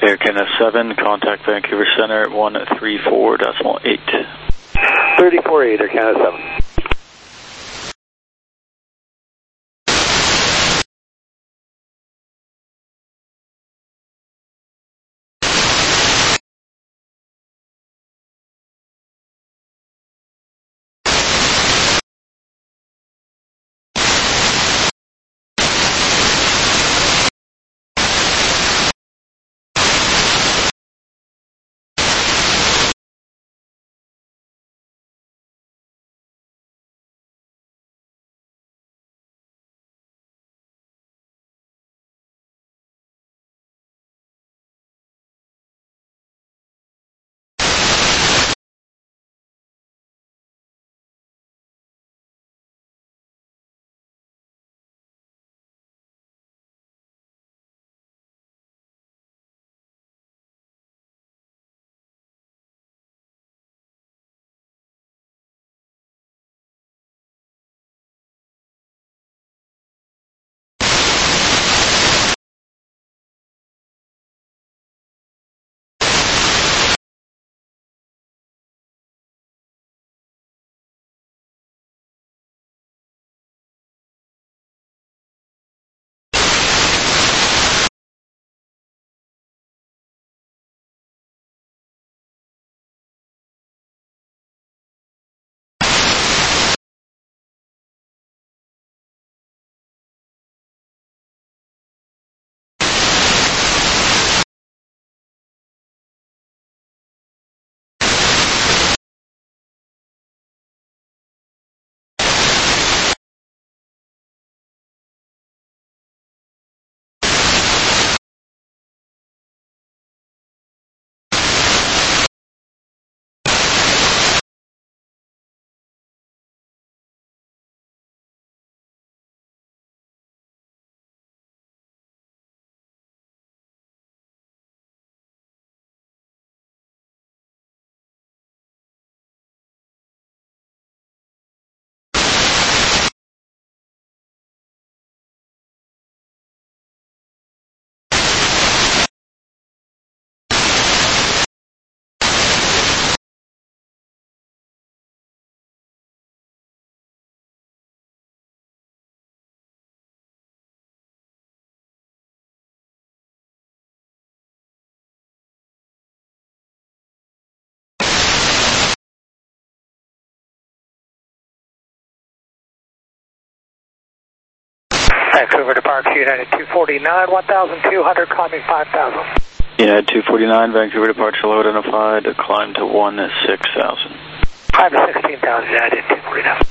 Air Canada 7, contact Vancouver Center 134.8. 34.8, Air Canada 7. Vancouver departure United 249, 1,200, climbing 5,000. United 249, Vancouver departure low identified, climb to 16,000. Climb to 16,000, United 249.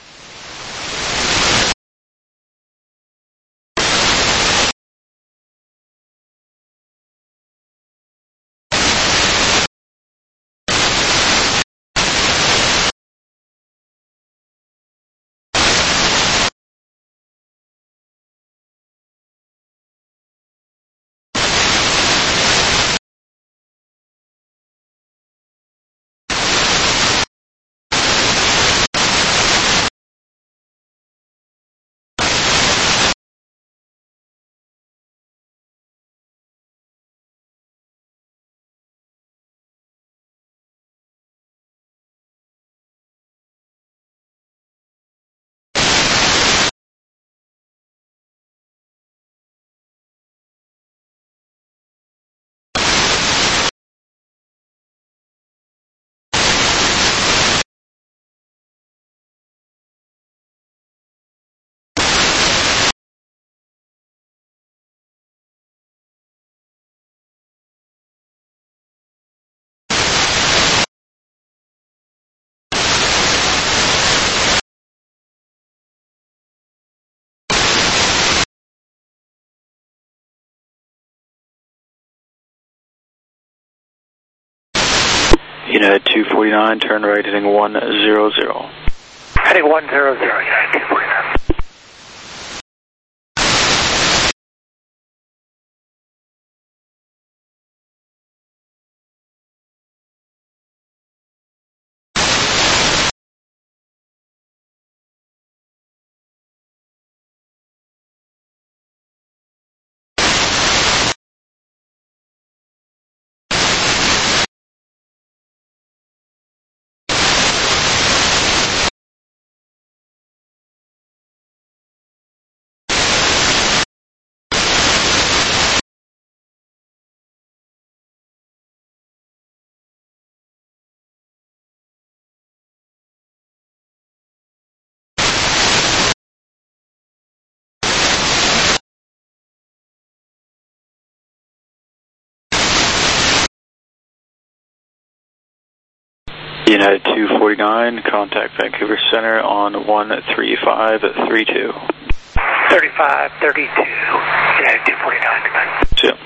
United 249, turn right heading 100. Heading 100, United 249. United 249, contact Vancouver Center on 13532. 3532, United 249. Yep.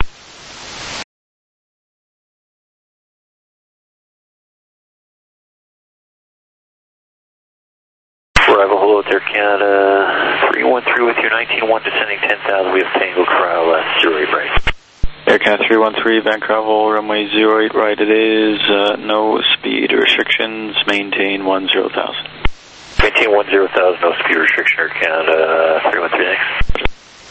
Arrival, hello, Air Canada 313 with your 19-1 descending 10,000. We have Tango Corral left, 08 right. Air Canada 313, Vancouver, runway 08 right it is, no speed restrictions, maintain 10,000. Maintain 10,000, no speed restriction, Air Canada 313 next.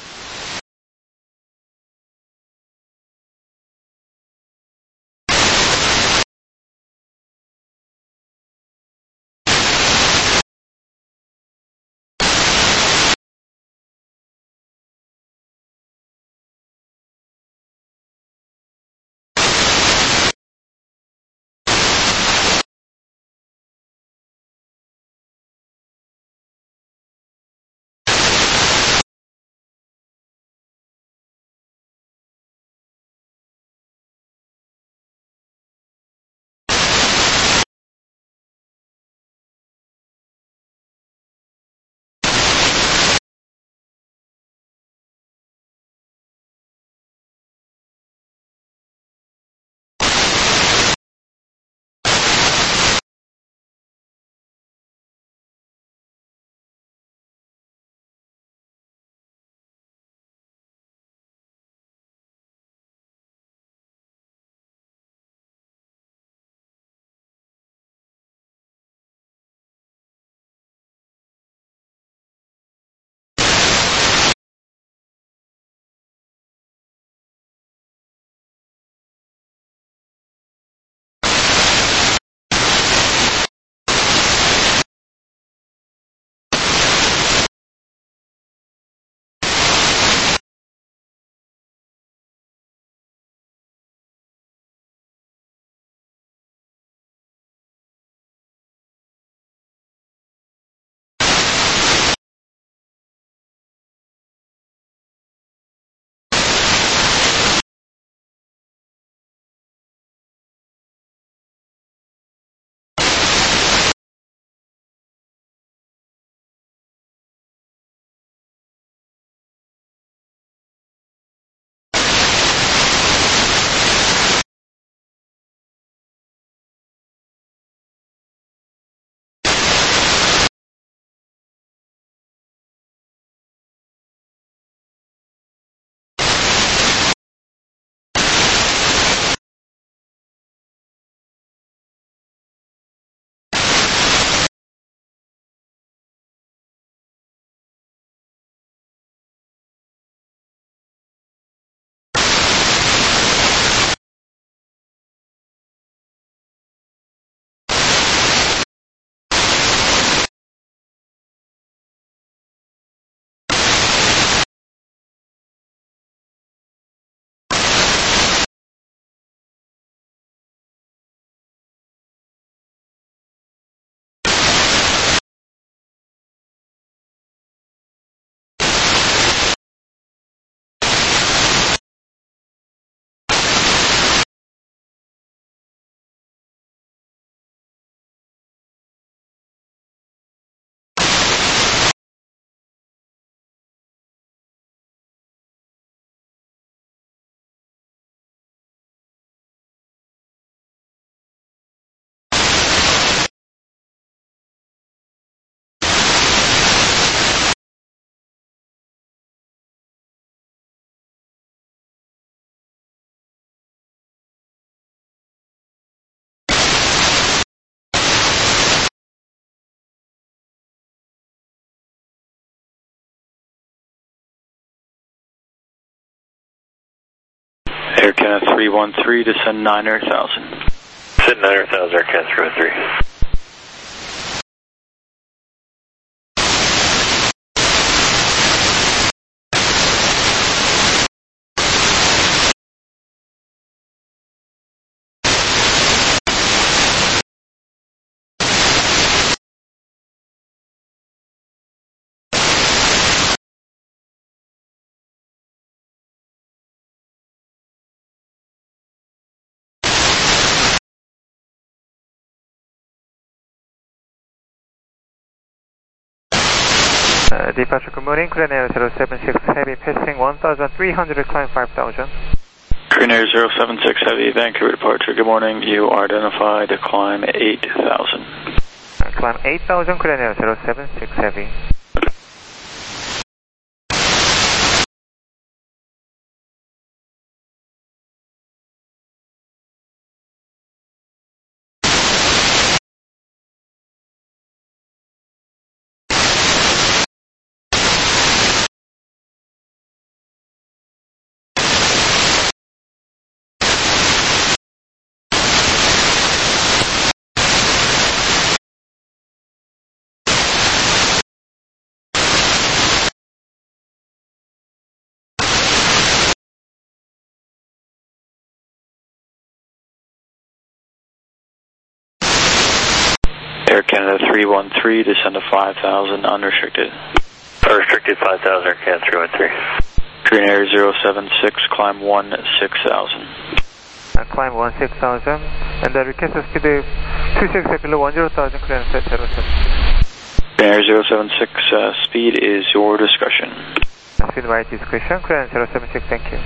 Air Canada 313, descend 9,000. Descend 9,000, Air Canada 313. Departure, good morning. Korean Air 076 Heavy, passing 1,300, climb 5,000. Korean Air 076 Heavy, Vancouver departure, good morning. You are identified to climb 8,000. Climb 8,000, Korean Air 076 Heavy. Air Canada 313, descend to 5,000, unrestricted. Unrestricted 5,000, Air Canada 313. Korean Air 076, climb 16,000. Climb 16,000, and the request speed 26 below 10,000, Korean set 07. Korean Air 076, speed is your discretion. Speed right discretion, Korean 076, thank you.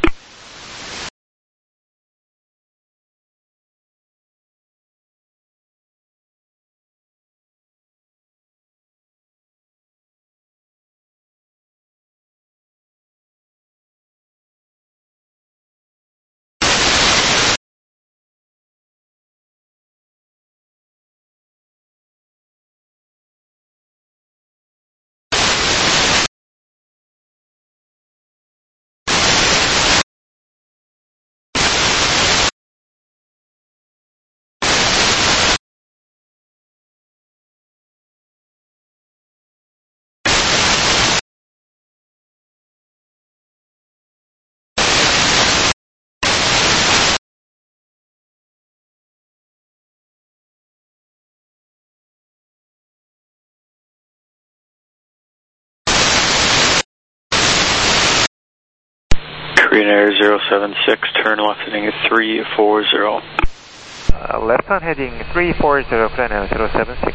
Korean Air 076, turn left heading 340. Left on heading 340, Korean Air 076.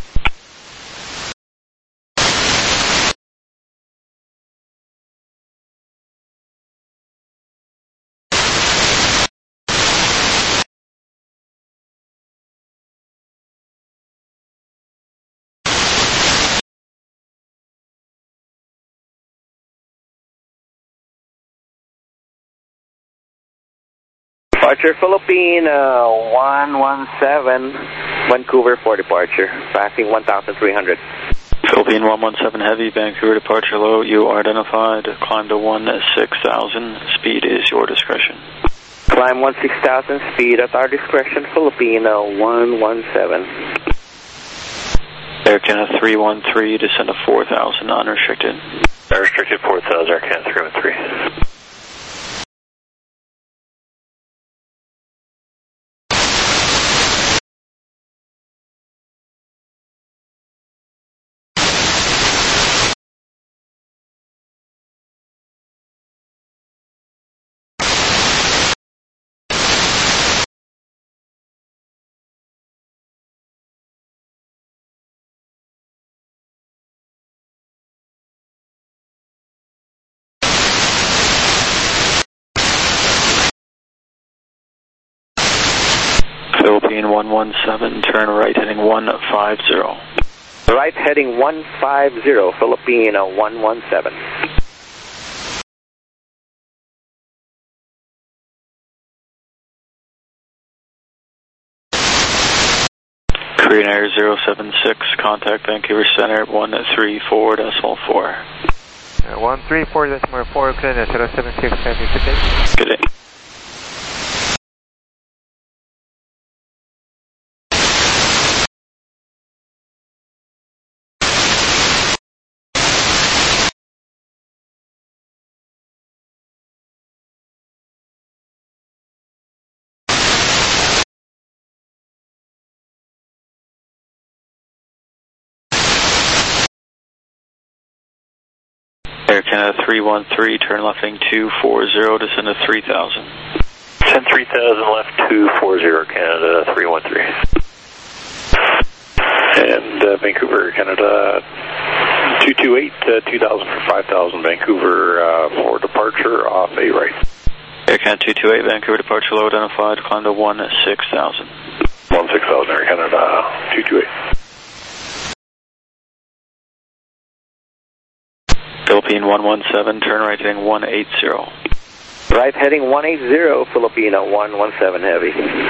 Departure Philippine 117, Vancouver for departure, passing 1,300. Philippine 117 Heavy, Vancouver departure low, you are identified, climb to 16,000, speed is your discretion. Climb 16,000, speed at our discretion, Philippine 117. Air Canada 313, descend to 4,000, unrestricted. Unrestricted 4,000, Air Canada 313. Philippine 117, turn right heading 150. Right heading 150, Philippine 117. Korean Air 076, contact Vancouver Center 134.4. 134.4, Korean Air 076, Heavy, good day. Good day. Air Canada 313, turn left heading 240, descend to 3,000. Descend 3,000 left 240, Canada 313. And Vancouver, Canada 228, 2000 for 5000, Vancouver for departure off A right. Air Canada 228, Vancouver departure low identified, climb to 16,000. 16,000, Air Canada 228. Philippine 117, turn right heading 180. Right heading 180, Filipino 117 heavy.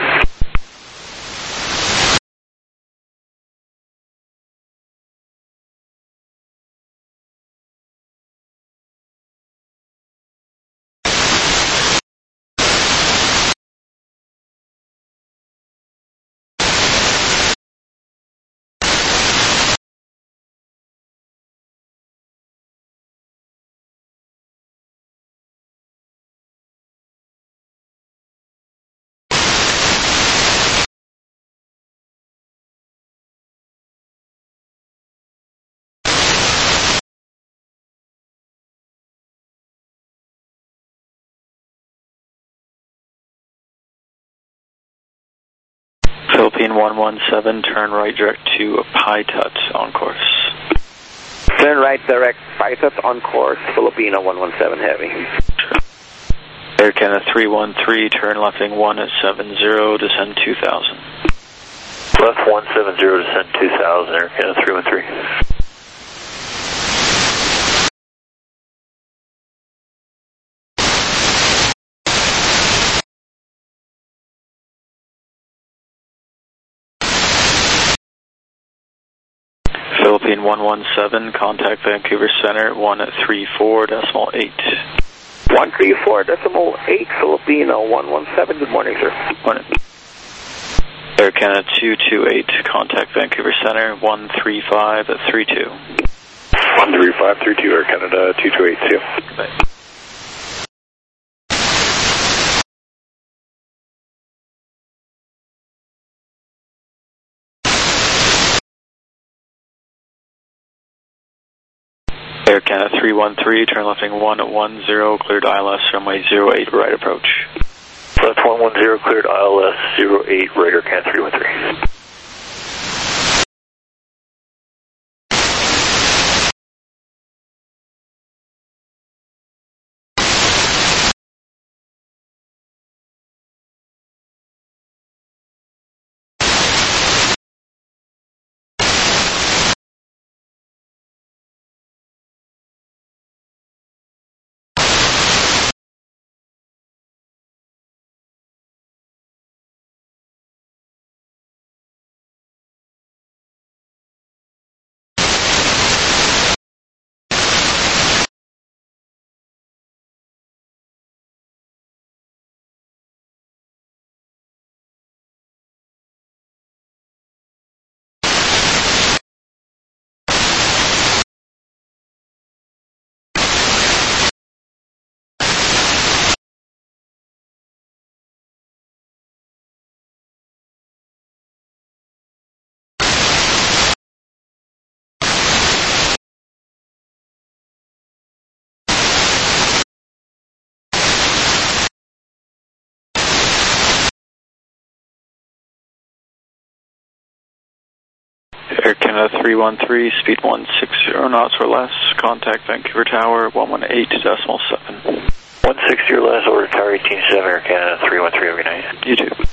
Philippine 117, turn right direct to Pai Tut on course. Turn right direct, Pai Tut on course, Filipino 117 heavy. Air Canada 313, turn left heading 170, descend 2000. Left 170, descend 2000, Air Canada 313. Philippine 117, contact Vancouver Center 134.8. 134.8, Filipino 117, good morning, sir. Morning. Air Canada 228, contact Vancouver Center 135.32. 13532, Air Canada 228, see you. Bye. Air Canada 313, turn left heading 110, cleared ILS, runway 08, right approach. Left 110, cleared ILS, 08, right Air Canada 313. Air Canada 313, speed 160 knots or less, contact Vancouver Tower 118.7. 160 or less, order Tower 18.7, Air Canada 313, every night. You too.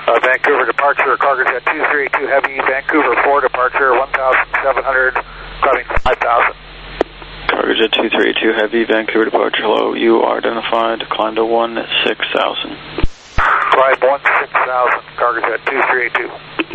Vancouver departure, Cargojet 2382 Heavy, Vancouver 4 departure, 1,700, climbing 5,000. Cargojet 2382 Heavy, Vancouver departure, hello. You are identified, climb to 16,000. Climb 16,000, Cargojet 2382.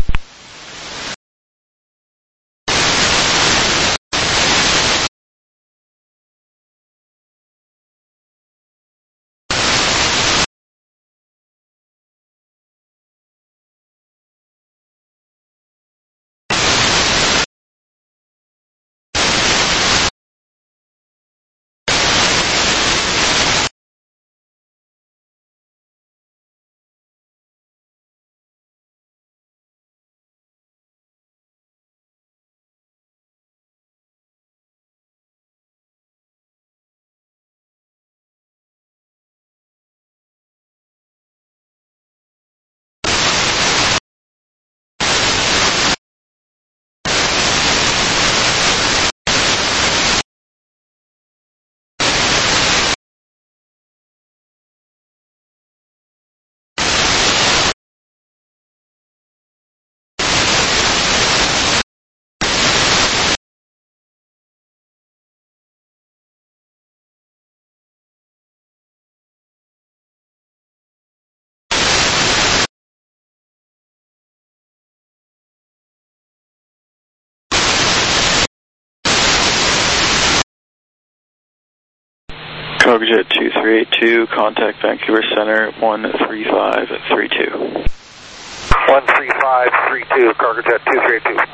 Cargojet 2382, contact Vancouver Center 13532. 13532, Cargojet 2382.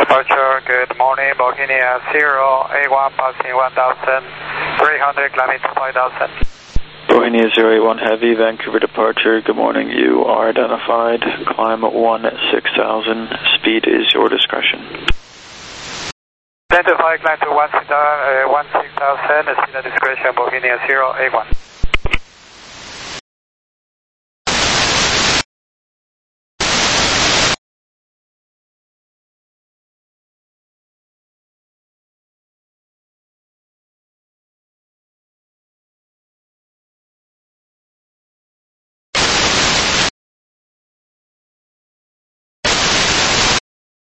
Departure, good morning, Bohemia 081 passing 1,300, climbing to 5,000. Bohemia 081 Heavy, Vancouver departure, good morning, you are identified, climb 16,000, speed is your discretion. Identify, climb to 16,000, speed at discretion, Bohemia 081.